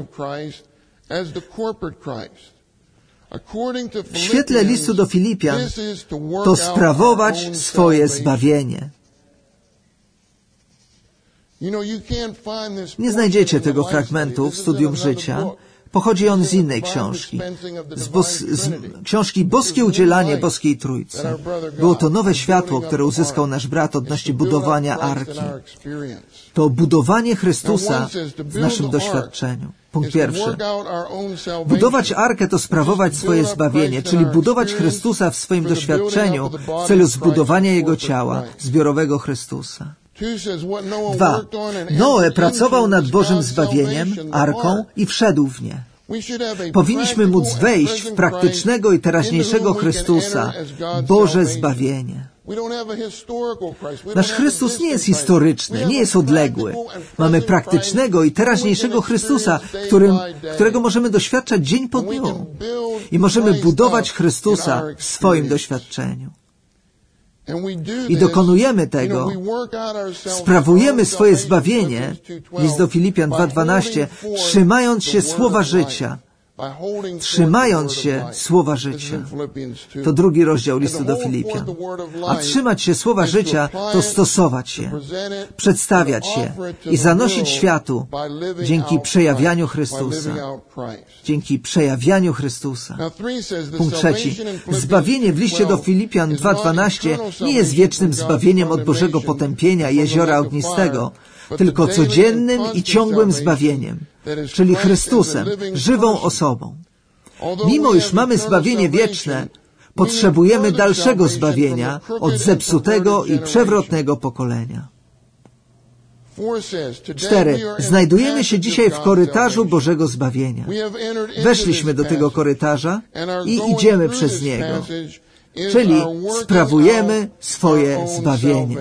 W świetle listu do Filipian to sprawować swoje zbawienie. Nie znajdziecie tego fragmentu w Studium Życia. Pochodzi on z innej książki, z, bos, z książki Boskie Udzielanie Boskiej Trójcy. Było to nowe światło, które uzyskał nasz brat odnośnie budowania arki. To budowanie Chrystusa w naszym doświadczeniu. Punkt pierwszy. Budować arkę to sprawować swoje zbawienie, czyli budować Chrystusa w swoim doświadczeniu w celu zbudowania Jego ciała, zbiorowego Chrystusa. Dwa. Noe pracował nad Bożym zbawieniem, arką i wszedł w nie. Powinniśmy móc wejść w praktycznego i teraźniejszego Chrystusa, Boże zbawienie. Nasz Chrystus nie jest historyczny, nie jest odległy. Mamy praktycznego i teraźniejszego Chrystusa, którym, którego możemy doświadczać dzień po dniu. I możemy budować Chrystusa w swoim doświadczeniu. I dokonujemy tego, sprawujemy swoje zbawienie, list do Filipian dwa dwanaście, trzymając się słowa życia. Trzymając się słowa życia. To drugi rozdział listu do Filipian. A trzymać się słowa życia to stosować je, przedstawiać je i zanosić światu dzięki przejawianiu Chrystusa. Dzięki przejawianiu Chrystusa. Punkt trzeci. Zbawienie w liście do Filipian dwa dwanaście nie jest wiecznym zbawieniem od Bożego potępienia i jeziora ognistego, tylko codziennym i ciągłym zbawieniem, czyli Chrystusem, żywą osobą. Mimo iż mamy zbawienie wieczne, potrzebujemy dalszego zbawienia od zepsutego i przewrotnego pokolenia. Cztery. Znajdujemy się dzisiaj w korytarzu Bożego zbawienia. Weszliśmy do tego korytarza i idziemy przez niego, czyli sprawujemy swoje zbawienie.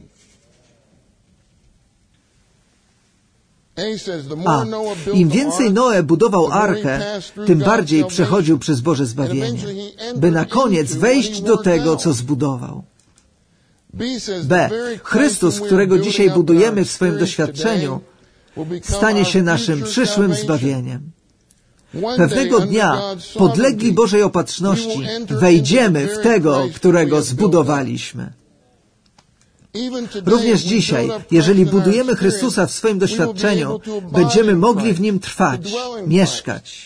A im więcej Noe budował arkę, tym bardziej przechodził przez Boże zbawienie, by na koniec wejść do tego, co zbudował. B. Chrystus, którego dzisiaj budujemy w swoim doświadczeniu, stanie się naszym przyszłym zbawieniem. Pewnego dnia, podlegli Bożej opatrzności, wejdziemy w tego, którego zbudowaliśmy. Również dzisiaj, jeżeli budujemy Chrystusa w swoim doświadczeniu, będziemy mogli w Nim trwać, mieszkać.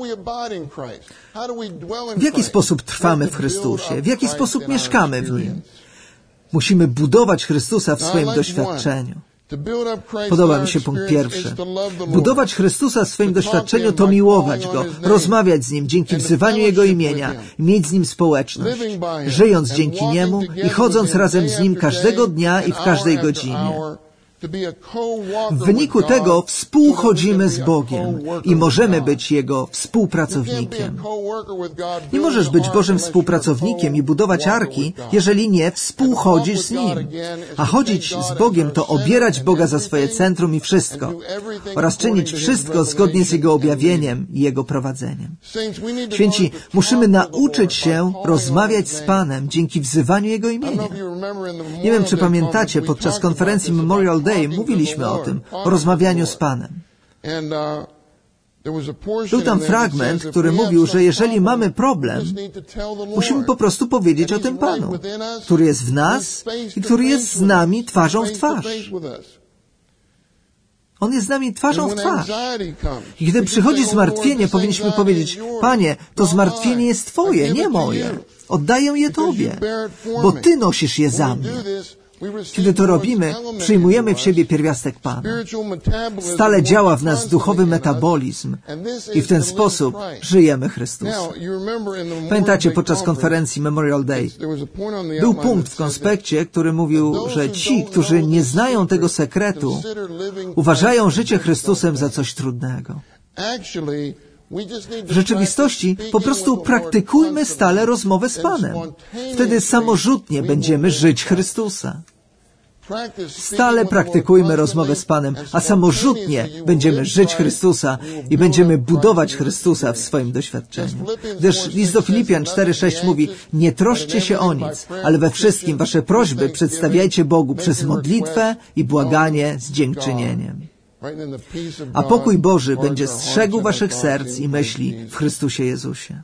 W jaki sposób trwamy w Chrystusie? W jaki sposób mieszkamy w Nim? Musimy budować Chrystusa w swoim doświadczeniu. Podoba mi się punkt pierwszy. Budować Chrystusa w swoim doświadczeniu to miłować Go, rozmawiać z Nim dzięki wzywaniu Jego imienia, mieć z Nim społeczność, żyjąc dzięki Niemu i chodząc razem z Nim każdego dnia i w każdej godzinie. W wyniku tego współchodzimy z Bogiem i możemy być Jego współpracownikiem. Nie możesz być Bożym współpracownikiem i budować arki, jeżeli nie współchodzisz z Nim. A chodzić z Bogiem to obierać Boga za swoje centrum i wszystko oraz czynić wszystko zgodnie z Jego objawieniem i Jego prowadzeniem. Święci, musimy nauczyć się rozmawiać z Panem dzięki wzywaniu Jego imienia. Nie wiem, czy pamiętacie, podczas konferencji Memorial Day mówiliśmy o tym, o rozmawianiu z Panem. Był tam fragment, który mówił, że jeżeli mamy problem, musimy po prostu powiedzieć o tym Panu, który jest w nas i który jest z nami twarzą w twarz. On jest z nami twarzą w twarz. I gdy przychodzi zmartwienie, powinniśmy powiedzieć: Panie, to zmartwienie jest Twoje, nie moje. Oddaję je Tobie, bo Ty nosisz je za mnie. Kiedy to robimy, przyjmujemy w siebie pierwiastek Pana. Stale działa w nas duchowy metabolizm i w ten sposób żyjemy Chrystusem. Pamiętacie, podczas konferencji Memorial Day był punkt w konspekcie, który mówił, że ci, którzy nie znają tego sekretu, uważają życie Chrystusem za coś trudnego. W rzeczywistości po prostu praktykujmy stale rozmowę z Panem. Wtedy samorzutnie będziemy żyć Chrystusa. Stale praktykujmy rozmowę z Panem, a samorzutnie będziemy żyć Chrystusa i będziemy budować Chrystusa w swoim doświadczeniu. Gdyż list do Filipian cztery sześć mówi: nie troszczcie się o nic, ale we wszystkim wasze prośby przedstawiajcie Bogu przez modlitwę i błaganie z dziękczynieniem. A pokój Boży będzie strzegł waszych serc i myśli w Chrystusie Jezusie.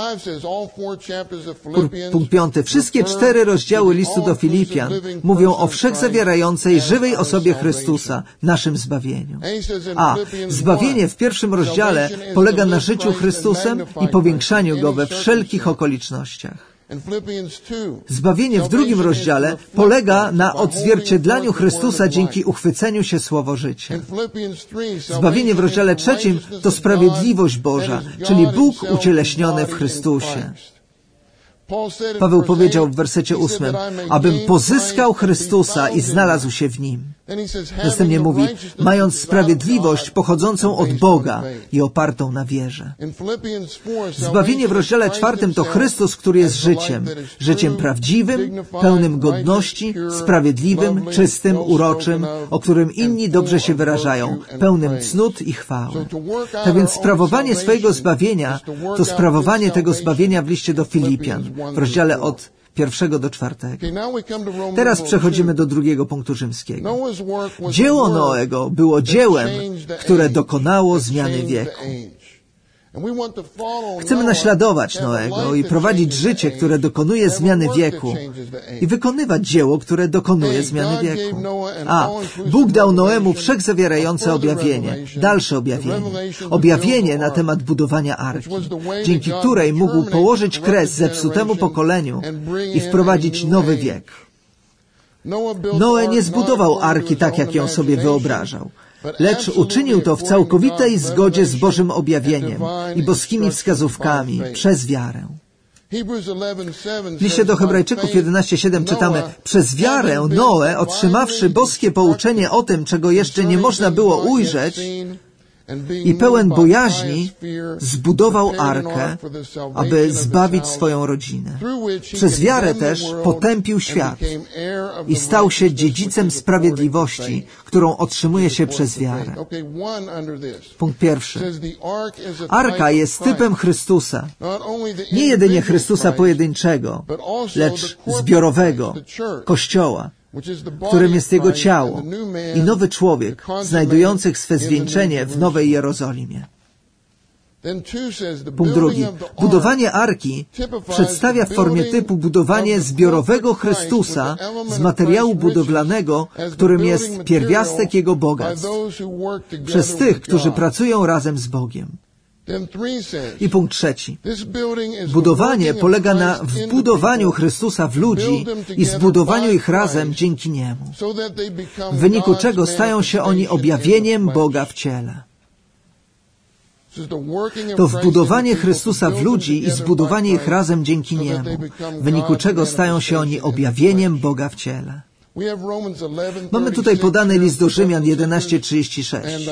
Punkt piąty. Wszystkie cztery rozdziały listu do Filipian mówią o wszechzawierającej, żywej osobie Chrystusa, naszym zbawieniu. A zbawienie w pierwszym rozdziale polega na życiu Chrystusem i powiększaniu Go we wszelkich okolicznościach. Zbawienie w drugim rozdziale polega na odzwierciedlaniu Chrystusa dzięki uchwyceniu się Słowo życia. Zbawienie w rozdziale trzecim to sprawiedliwość Boża, czyli Bóg ucieleśniony w Chrystusie. Paweł powiedział w wersecie ósmym: abym pozyskał Chrystusa i znalazł się w Nim. Następnie mówi: mając sprawiedliwość pochodzącą od Boga i opartą na wierze. Zbawienie w rozdziale czwartym to Chrystus, który jest życiem. Życiem prawdziwym, pełnym godności, sprawiedliwym, czystym, uroczym, o którym inni dobrze się wyrażają, pełnym cnót i chwały. Tak więc sprawowanie swojego zbawienia to sprawowanie tego zbawienia w liście do Filipian, w rozdziale od pierwszego do czwartego. Teraz przechodzimy do drugiego punktu rzymskiego. Dzieło Noego było dziełem, które dokonało zmiany wieku. Chcemy naśladować Noego i prowadzić życie, które dokonuje zmiany wieku i wykonywać dzieło, które dokonuje zmiany wieku. A Bóg dał Noemu wszechzawierające objawienie, dalsze objawienie. Objawienie na temat budowania arki, dzięki której mógł położyć kres zepsutemu pokoleniu i wprowadzić nowy wiek. Noe nie zbudował arki tak, jak ją sobie wyobrażał, lecz uczynił to w całkowitej zgodzie z Bożym objawieniem i boskimi wskazówkami przez wiarę. W liście do Hebrajczyków jedenaście siedem czytamy: przez wiarę Noe, otrzymawszy boskie pouczenie o tym, czego jeszcze nie można było ujrzeć, i pełen bojaźni zbudował arkę, aby zbawić swoją rodzinę. Przez wiarę też potępił świat i stał się dziedzicem sprawiedliwości, którą otrzymuje się przez wiarę. Punkt pierwszy. Arka jest typem Chrystusa. Nie jedynie Chrystusa pojedynczego, lecz zbiorowego, Kościoła, którym jest Jego ciało i nowy człowiek, znajdujących swe zwieńczenie w Nowej Jerozolimie. Punkt drugi. Budowanie arki przedstawia w formie typu budowanie zbiorowego Chrystusa z materiału budowlanego, którym jest pierwiastek Jego bogactw, przez tych, którzy pracują razem z Bogiem. I punkt trzeci. Budowanie polega na wbudowaniu Chrystusa w ludzi i zbudowaniu ich razem dzięki Niemu, w wyniku czego stają się oni objawieniem Boga w ciele. To wbudowanie Chrystusa w ludzi i zbudowanie ich razem dzięki Niemu, w wyniku czego stają się oni objawieniem Boga w ciele. Mamy tutaj podany list do Rzymian jedenaście trzydzieści sześć.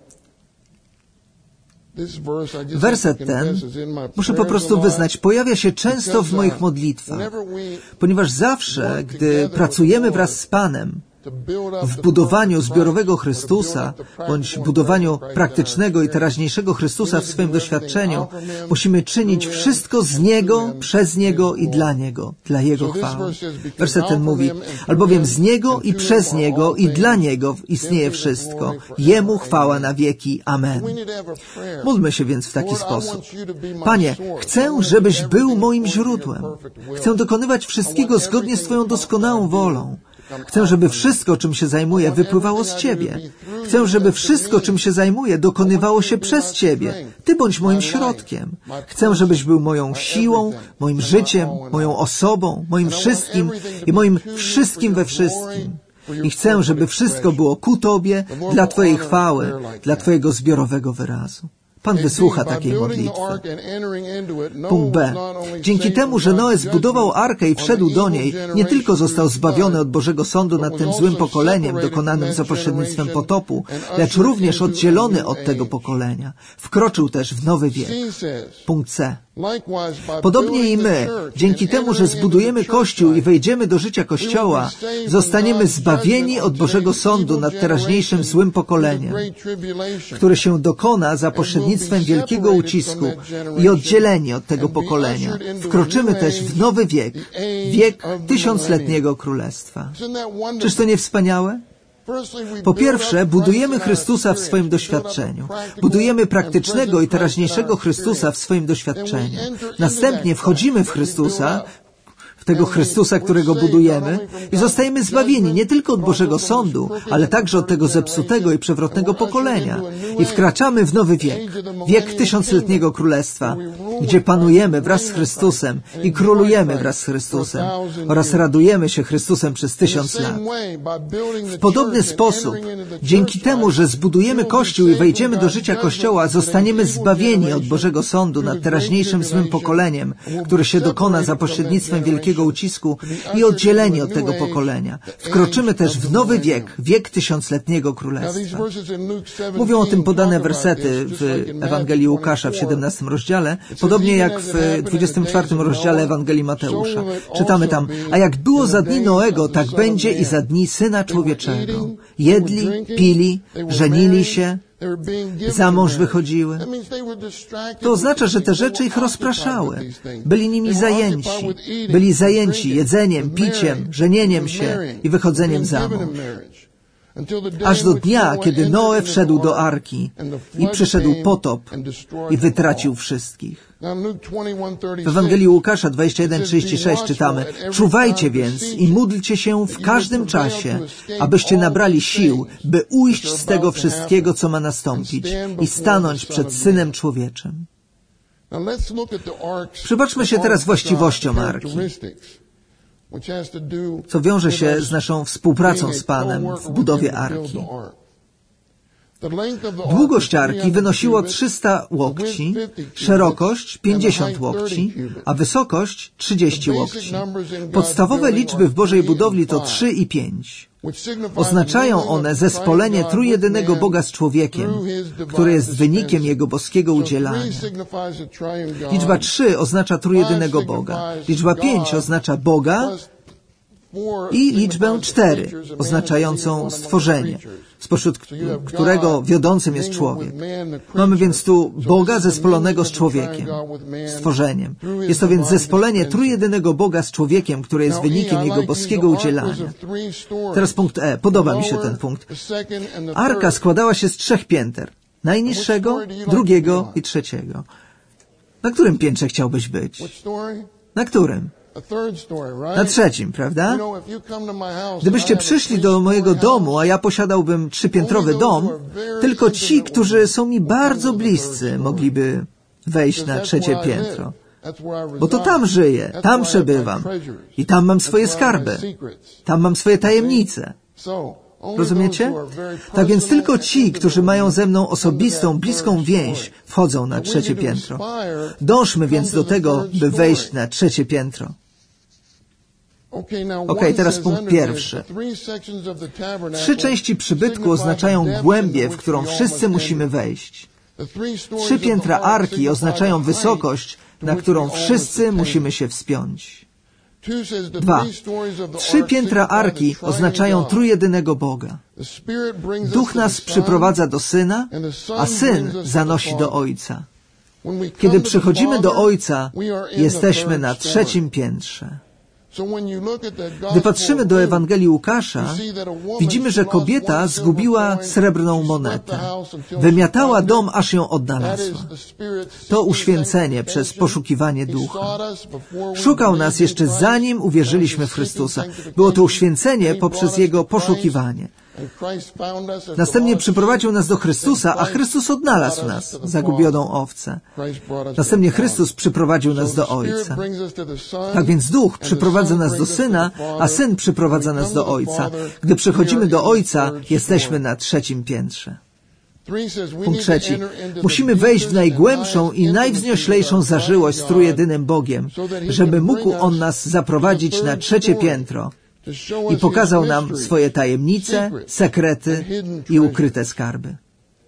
Werset ten, muszę po prostu wyznać, pojawia się często w moich modlitwach, ponieważ zawsze, gdy pracujemy wraz z Panem, W budowaniu zbiorowego Chrystusa, bądź budowaniu praktycznego i teraźniejszego Chrystusa w swoim doświadczeniu, musimy czynić wszystko z Niego, przez Niego i dla Niego, dla Jego chwały. Werset ten mówi, albowiem z Niego i przez Niego i dla Niego istnieje wszystko. Jemu chwała na wieki. Amen. Módlmy się więc w taki sposób. Panie, chcę, żebyś był moim źródłem. Chcę dokonywać wszystkiego zgodnie z Twoją doskonałą wolą. Chcę, żeby wszystko, czym się zajmuję, wypływało z Ciebie. Chcę, żeby wszystko, czym się zajmuję, dokonywało się przez Ciebie. Ty bądź moim środkiem. Chcę, żebyś był moją siłą, moim życiem, moją osobą, moim wszystkim i moim wszystkim we wszystkim. I chcę, żeby wszystko było ku Tobie, dla Twojej chwały, dla Twojego zbiorowego wyrazu. Pan wysłucha takiej modlitwy. Punkt B. Dzięki temu, że Noe zbudował arkę i wszedł do niej, nie tylko został zbawiony od Bożego Sądu nad tym złym pokoleniem dokonanym za pośrednictwem potopu, lecz również oddzielony od tego pokolenia. Wkroczył też w nowy wiek. Punkt C. Podobnie i my, dzięki temu, że zbudujemy Kościół i wejdziemy do życia Kościoła, zostaniemy zbawieni od Bożego Sądu nad teraźniejszym złym pokoleniem, który się dokona za pośrednictwem wielkiego ucisku i oddzieleni od tego pokolenia. Wkroczymy też w nowy wiek, wiek tysiącletniego królestwa. Czyż to nie wspaniałe? Po pierwsze, budujemy Chrystusa w swoim doświadczeniu. Budujemy praktycznego i teraźniejszego Chrystusa w swoim doświadczeniu. Następnie wchodzimy w Chrystusa, w tego Chrystusa, którego budujemy, i zostajemy zbawieni nie tylko od Bożego Sądu, ale także od tego zepsutego i przewrotnego pokolenia. I wkraczamy w nowy wiek, wiek tysiącletniego królestwa, gdzie panujemy wraz z Chrystusem i królujemy wraz z Chrystusem oraz radujemy się Chrystusem przez tysiąc lat. W podobny sposób, dzięki temu, że zbudujemy Kościół i wejdziemy do życia Kościoła, zostaniemy zbawieni od Bożego Sądu nad teraźniejszym złym pokoleniem, które się dokona za pośrednictwem wielkiego ucisku i oddzieleni od tego pokolenia. Wkroczymy też w nowy wiek, wiek tysiącletniego królestwa. Mówią o tym podane wersety w Ewangelii Łukasza w siedemnastym rozdziale, podobnie jak w dwudziestym czwartym rozdziale Ewangelii Mateusza. Czytamy tam, a jak było za dni Noego, tak będzie i za dni Syna Człowieczego. Jedli, pili, żenili się, za mąż wychodziły. To oznacza, że te rzeczy ich rozpraszały. Byli nimi zajęci. Byli zajęci jedzeniem, piciem, żenieniem się i wychodzeniem za mąż. Aż do dnia, kiedy Noe wszedł do arki i przyszedł potop i wytracił wszystkich. W Ewangelii Łukasza dwadzieścia jeden trzydzieści sześć czytamy: czuwajcie więc i módlcie się w każdym czasie, abyście nabrali sił, by ujść z tego wszystkiego, co ma nastąpić i stanąć przed Synem Człowieczym. Przypatrzmy się teraz właściwościom arki, co wiąże się z naszą współpracą z Panem w budowie arki. Długość arki wynosiło trzysta łokci, szerokość pięćdziesiąt łokci, a wysokość trzydzieści łokci. Podstawowe liczby w Bożej budowli to trzy i pięć. Oznaczają one zespolenie trójjedynego Boga z człowiekiem, które jest wynikiem Jego boskiego udzielania. Liczba trzy oznacza trójjedynego Boga. Liczba pięć oznacza Boga i liczbę cztery, oznaczającą stworzenie, spośród którego wiodącym jest człowiek. Mamy więc tu Boga zespolonego z człowiekiem, stworzeniem. Jest to więc zespolenie trójjedynego Boga z człowiekiem, które jest wynikiem Jego boskiego udzielania. Teraz punkt E. Podoba mi się ten punkt. Arka składała się z trzech pięter. Najniższego, drugiego i trzeciego. Na którym piętrze chciałbyś być? Na którym? Na trzecim, prawda? Gdybyście przyszli do mojego domu, a ja posiadałbym trzypiętrowy dom, tylko ci, którzy są mi bardzo bliscy, mogliby wejść na trzecie piętro. Bo to tam żyję, tam przebywam i tam mam swoje skarby, tam mam swoje tajemnice. Rozumiecie? Tak więc tylko ci, którzy mają ze mną osobistą, bliską więź, wchodzą na trzecie piętro. Dążmy więc do tego, by wejść na trzecie piętro. Ok, teraz punkt pierwszy. Trzy części przybytku oznaczają głębię, w którą wszyscy musimy wejść. Trzy piętra arki oznaczają wysokość, na którą wszyscy musimy się wspiąć. Dwa. Trzy piętra arki oznaczają trójjedynego Boga. Duch nas przyprowadza do Syna, a Syn zanosi do Ojca. Kiedy przychodzimy do Ojca, jesteśmy na trzecim piętrze. Gdy patrzymy do Ewangelii Łukasza, widzimy, że kobieta zgubiła srebrną monetę. Wymiatała dom, aż ją odnalazła. To uświęcenie przez poszukiwanie Ducha. Szukał nas jeszcze zanim uwierzyliśmy w Chrystusa. Było to uświęcenie poprzez Jego poszukiwanie. Następnie przyprowadził nas do Chrystusa, a Chrystus odnalazł nas, zagubioną owcę. Następnie Chrystus przyprowadził nas do Ojca. Tak więc Duch przyprowadza nas do Syna, a Syn przyprowadza nas do Ojca. Gdy przychodzimy do Ojca, jesteśmy na trzecim piętrze. Punkt trzeci. Musimy wejść w najgłębszą i najwznioślejszą zażyłość z trójjedynym Bogiem, żeby mógł On nas zaprowadzić na trzecie piętro i pokazał nam swoje tajemnice, sekrety i ukryte skarby.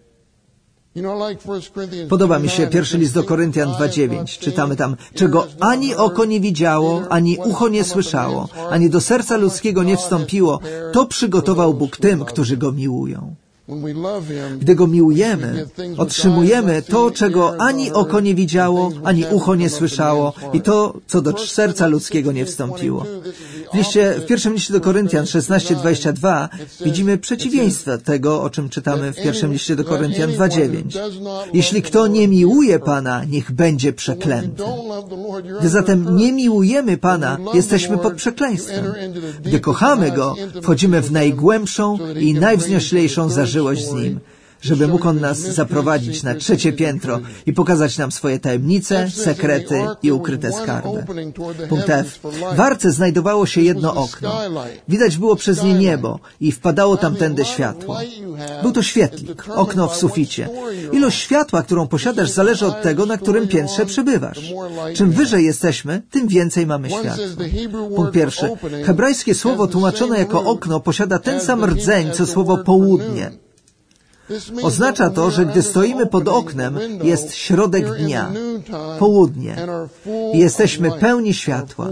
Podoba mi się pierwszy list do Koryntian dwa dziewięć. Czytamy tam, czego ani oko nie widziało, ani ucho nie słyszało, ani do serca ludzkiego nie wstąpiło, to przygotował Bóg tym, którzy Go miłują. Gdy Go miłujemy, otrzymujemy to, czego ani oko nie widziało, ani ucho nie słyszało i to, co do serca ludzkiego nie wstąpiło. W, liście, w pierwszym liście do Koryntian szesnaście dwadzieścia dwa widzimy przeciwieństwo tego, o czym czytamy w pierwszym liście do Koryntian dwa dziewięć. Jeśli kto nie miłuje Pana, niech będzie przeklęty. Gdy zatem nie miłujemy Pana, jesteśmy pod przekleństwem. Gdy kochamy Go, wchodzimy w najgłębszą i najwznioślejszą zażyłość z Nim, żeby mógł On nas zaprowadzić na trzecie piętro i pokazać nam swoje tajemnice, sekrety i ukryte skarby. Punkt F. W arce znajdowało się jedno okno. Widać było przez nie niebo i wpadało tamtędy światło. Był to świetlik, okno w suficie. Ilość światła, którą posiadasz, zależy od tego, na którym piętrze przebywasz. Czym wyżej jesteśmy, tym więcej mamy światła. Punkt pierwszy. Hebrajskie słowo tłumaczone jako okno posiada ten sam rdzeń, co słowo południe. Oznacza to, że gdy stoimy pod oknem, jest środek dnia, południe i jesteśmy pełni światła.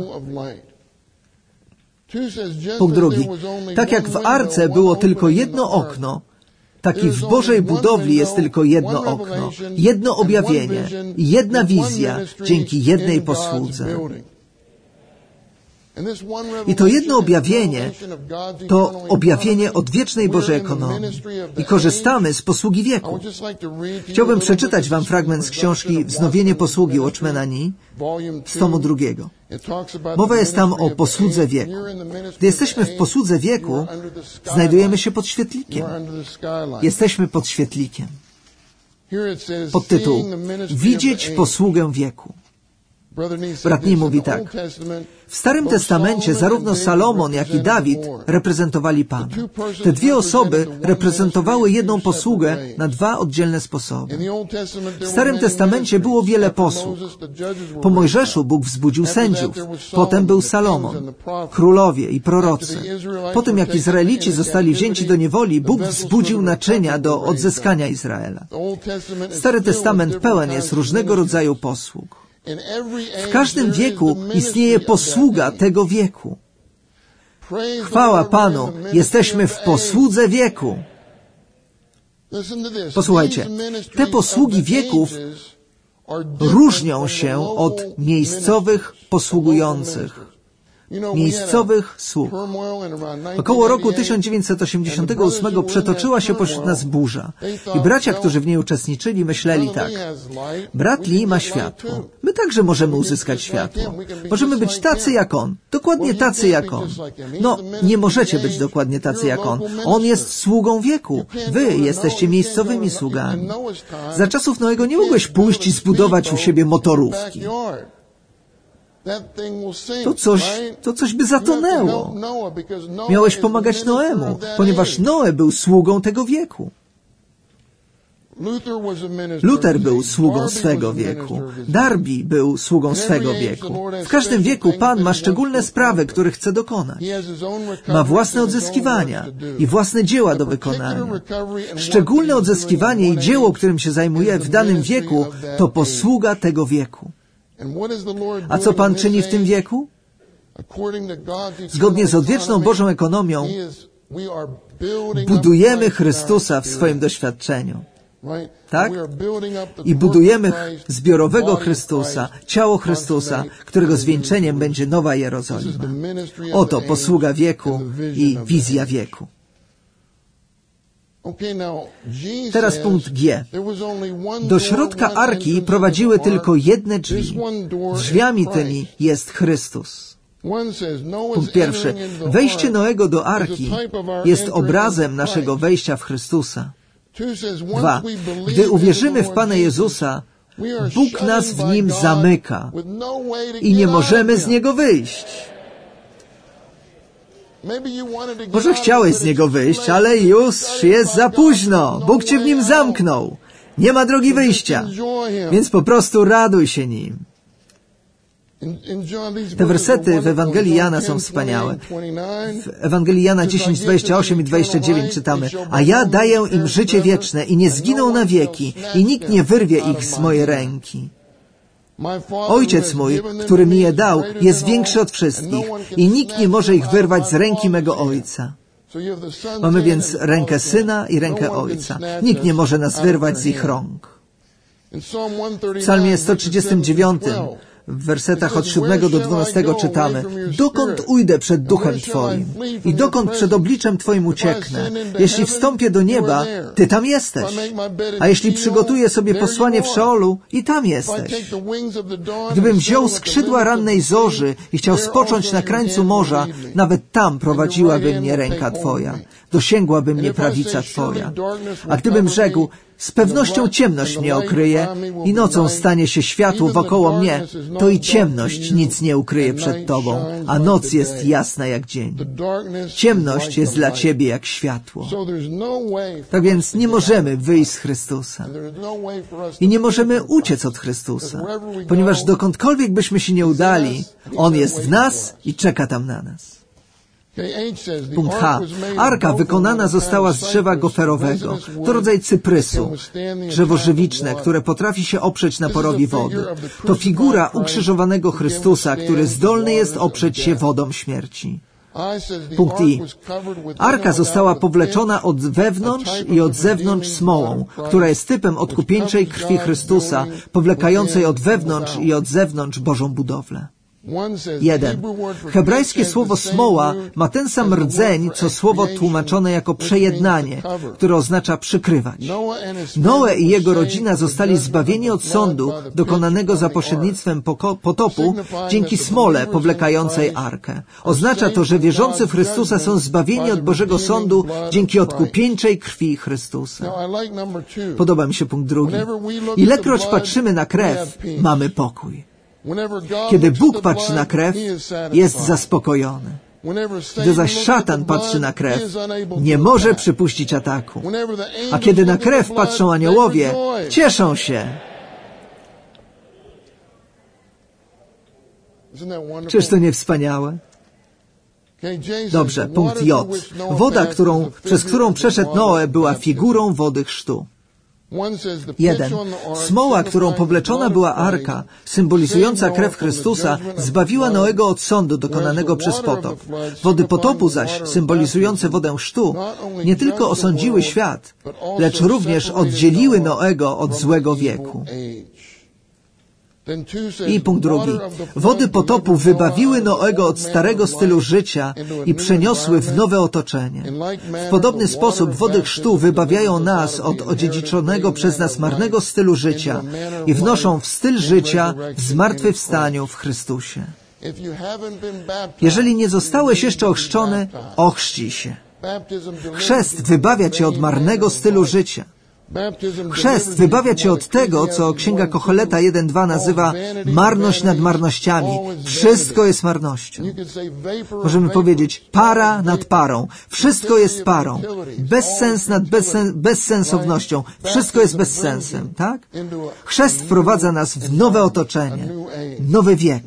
Punkt drugi. Tak jak w arce było tylko jedno okno, tak i w Bożej budowli jest tylko jedno okno, jedno objawienie i jedna wizja dzięki jednej posłudze. I to jedno objawienie to objawienie odwiecznej Bożej ekonomii. I korzystamy z posługi wieku. Chciałbym przeczytać Wam fragment z książki Wznowienie posługi Watchmana Nee z tomu drugiego. Mowa jest tam o posłudze wieku. Gdy jesteśmy w posłudze wieku, znajdujemy się pod świetlikiem. Jesteśmy pod świetlikiem. Podtytuł: Widzieć posługę wieku. Brat Nee mówi tak. W Starym Testamencie zarówno Salomon, jak i Dawid reprezentowali Pana. Te dwie osoby reprezentowały jedną posługę na dwa oddzielne sposoby. W Starym Testamencie było wiele posług. Po Mojżeszu Bóg wzbudził sędziów. Potem był Salomon, królowie i prorocy. Po tym, jak Izraelici zostali wzięci do niewoli, Bóg wzbudził naczynia do odzyskania Izraela. Stary Testament pełen jest różnego rodzaju posług. W każdym wieku istnieje posługa tego wieku. Chwała Panu, jesteśmy w posłudze wieku. Posłuchajcie, te posługi wieków różnią się od miejscowych posługujących, miejscowych sług. Około roku tysiąc dziewięćset osiemdziesiątego ósmego przetoczyła się pośród nas burza i bracia, którzy w niej uczestniczyli, myśleli tak. Brat Lee ma światło. My także możemy uzyskać światło. Możemy być tacy jak on. Dokładnie tacy jak on. No, nie możecie być dokładnie tacy jak on. On jest sługą wieku. Wy jesteście miejscowymi sługami. Za czasów Noego nie mogłeś pójść i zbudować u siebie motorówki. To coś, to coś by zatonęło. Miałeś pomagać Noemu, ponieważ Noe był sługą tego wieku. Luther był sługą swego wieku. Darby był sługą swego wieku. W każdym wieku Pan ma szczególne sprawy, które chce dokonać. Ma własne odzyskiwania i własne dzieła do wykonania. Szczególne odzyskiwanie i dzieło, którym się zajmuje w danym wieku, to posługa tego wieku. A co Pan czyni w tym wieku? Zgodnie z odwieczną Bożą ekonomią budujemy Chrystusa w swoim doświadczeniu. Tak? I budujemy zbiorowego Chrystusa, ciało Chrystusa, którego zwieńczeniem będzie Nowa Jerozolima. Oto posługa wieku i wizja wieku. Teraz punkt G. Do środka arki prowadziły tylko jedne drzwi. Drzwiami tymi jest Chrystus. Punkt pierwszy. Wejście Noego do arki jest obrazem naszego wejścia w Chrystusa. Dwa. Gdy uwierzymy w Pana Jezusa, Bóg nas w Nim zamyka i nie możemy z Niego wyjść. Może chciałeś z Niego wyjść, ale już jest za późno. Bóg Cię w Nim zamknął. Nie ma drogi wyjścia. Więc po prostu raduj się Nim. Te wersety w Ewangelii Jana są wspaniałe. W Ewangelii Jana dziesięć, dwadzieścia osiem i dwadzieścia dziewięć czytamy: a ja daję im życie wieczne i nie zginą na wieki i nikt nie wyrwie ich z mojej ręki. Ojciec mój, który mi je dał, jest większy od wszystkich i nikt nie może ich wyrwać z ręki mego Ojca. Mamy więc rękę Syna i rękę Ojca. Nikt nie może nas wyrwać z ich rąk. W Psalmie sto trzydziestym dziewiątym w wersetach od siódmego do dwunastego czytamy: dokąd ujdę przed duchem Twoim i dokąd przed obliczem Twoim ucieknę? Jeśli wstąpię do nieba, Ty tam jesteś. A jeśli przygotuję sobie posłanie w Szeolu, i tam jesteś. Gdybym wziął skrzydła rannej zorzy i chciał spocząć na krańcu morza, nawet tam prowadziłaby mnie ręka Twoja. Dosięgłaby mnie prawica Twoja. A gdybym rzekł: z pewnością ciemność mnie okryje i nocą stanie się światło wokoło mnie, to i ciemność nic nie ukryje przed Tobą, a noc jest jasna jak dzień. Ciemność jest dla Ciebie jak światło. Tak więc nie możemy wyjść z Chrystusa. I nie możemy uciec od Chrystusa, ponieważ dokądkolwiek byśmy się nie udali, On jest w nas i czeka tam na nas. Punkt H. Arka wykonana została z drzewa goferowego. To rodzaj cyprysu, drzewo żywiczne, które potrafi się oprzeć naporowi wody. To figura ukrzyżowanego Chrystusa, który zdolny jest oprzeć się wodą śmierci. Punkt I. Arka została powleczona od wewnątrz i od zewnątrz smołą, która jest typem odkupieńczej krwi Chrystusa, powlekającej od wewnątrz i od zewnątrz Bożą budowlę. Jeden. Hebrajskie słowo smoła ma ten sam rdzeń, co słowo tłumaczone jako przejednanie, które oznacza przykrywać. Noe i jego rodzina zostali zbawieni od sądu dokonanego za pośrednictwem potopu dzięki smole powlekającej arkę. Oznacza to, że wierzący w Chrystusa są zbawieni od Bożego sądu dzięki odkupieńczej krwi Chrystusa. Podoba mi się punkt drugi. Ilekroć patrzymy na krew, mamy pokój. Kiedy Bóg patrzy na krew, jest zaspokojony. Gdy zaś szatan patrzy na krew, nie może przypuścić ataku. A kiedy na krew patrzą aniołowie, cieszą się. Czyż to nie wspaniałe? Dobrze, punkt J. Woda, którą, przez którą przeszedł Noe, była figurą wody chrztu. Jeden. Smoła, którą powleczona była arka, symbolizująca krew Chrystusa, zbawiła Noego od sądu dokonanego przez potop. Wody potopu zaś, symbolizujące wodę chrztu, nie tylko osądziły świat, lecz również oddzieliły Noego od złego wieku. I punkt drugi. Wody potopu wybawiły Noego od starego stylu życia i przeniosły w nowe otoczenie. W podobny sposób wody chrztu wybawiają nas od odziedziczonego przez nas marnego stylu życia i wnoszą w styl życia w zmartwychwstaniu w Chrystusie. Jeżeli nie zostałeś jeszcze ochrzczony, ochrzcij się. Chrzest wybawia cię od marnego stylu życia. Chrzest wybawia cię od tego, co Księga Kocheleta jeden dwa nazywa marność nad marnościami. Wszystko jest marnością. Możemy powiedzieć para nad parą. Wszystko jest parą. Bezsens nad bezsen- bezsensownością. Wszystko jest bezsensem, tak? Chrzest wprowadza nas w nowe otoczenie, nowy wiek.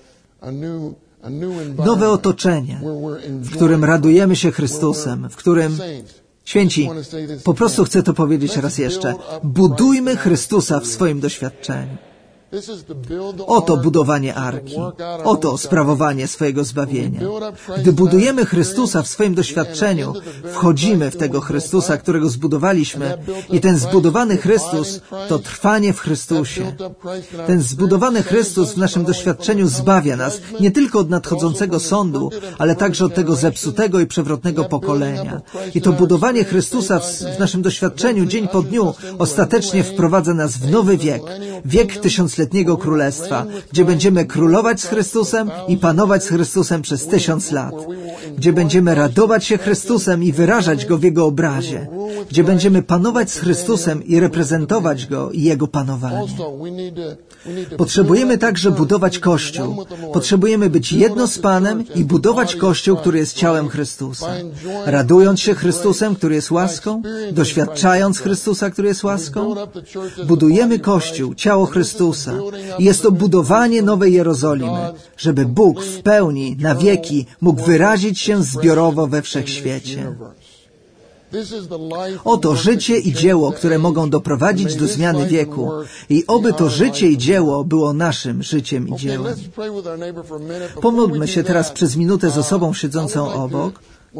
Nowe otoczenie, w którym radujemy się Chrystusem, w którym... Święci, po prostu chcę to powiedzieć raz jeszcze. Budujmy Chrystusa w swoim doświadczeniu. Oto budowanie arki. Oto sprawowanie swojego zbawienia. Gdy budujemy Chrystusa w swoim doświadczeniu, wchodzimy w tego Chrystusa, którego zbudowaliśmy, i ten zbudowany Chrystus to trwanie w Chrystusie. Ten zbudowany Chrystus w naszym doświadczeniu zbawia nas nie tylko od nadchodzącego sądu, ale także od tego zepsutego i przewrotnego pokolenia. I to budowanie Chrystusa w, w naszym doświadczeniu dzień po dniu ostatecznie wprowadza nas w nowy wiek, wiek tysiącletniego królestwa, gdzie będziemy królować z Chrystusem i panować z Chrystusem przez tysiąc lat, gdzie będziemy radować się Chrystusem i wyrażać Go w Jego obrazie, gdzie będziemy panować z Chrystusem i reprezentować Go i Jego panowanie. Potrzebujemy także budować Kościół. Potrzebujemy być jedno z Panem i budować Kościół, który jest ciałem Chrystusa. Radując się Chrystusem, który jest łaską, doświadczając Chrystusa, który jest łaską, budujemy Kościół, ciało Chrystusa. I jest to budowanie Nowej Jerozolimy, żeby Bóg w pełni, na wieki mógł wyrazić się zbiorowo we wszechświecie. Oto życie i dzieło, które mogą doprowadzić do zmiany wieku. I oby to życie i dzieło było naszym życiem i dziełem. Pomódlmy się teraz przez minutę z osobą siedzącą obok.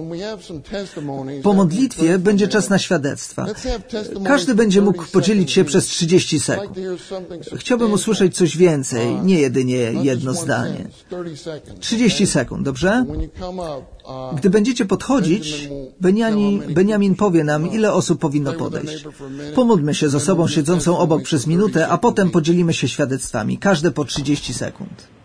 Po modlitwie będzie czas na świadectwa. Każdy będzie mógł podzielić się przez trzydzieści sekund. Chciałbym usłyszeć coś więcej, nie jedynie jedno zdanie. trzydzieści sekund, dobrze? Gdy będziecie podchodzić, Beniamin, Beniamin powie nam, ile osób powinno podejść. Pomódlmy się z osobą siedzącą obok przez minutę, a potem podzielimy się świadectwami. Każde po trzydzieści sekund.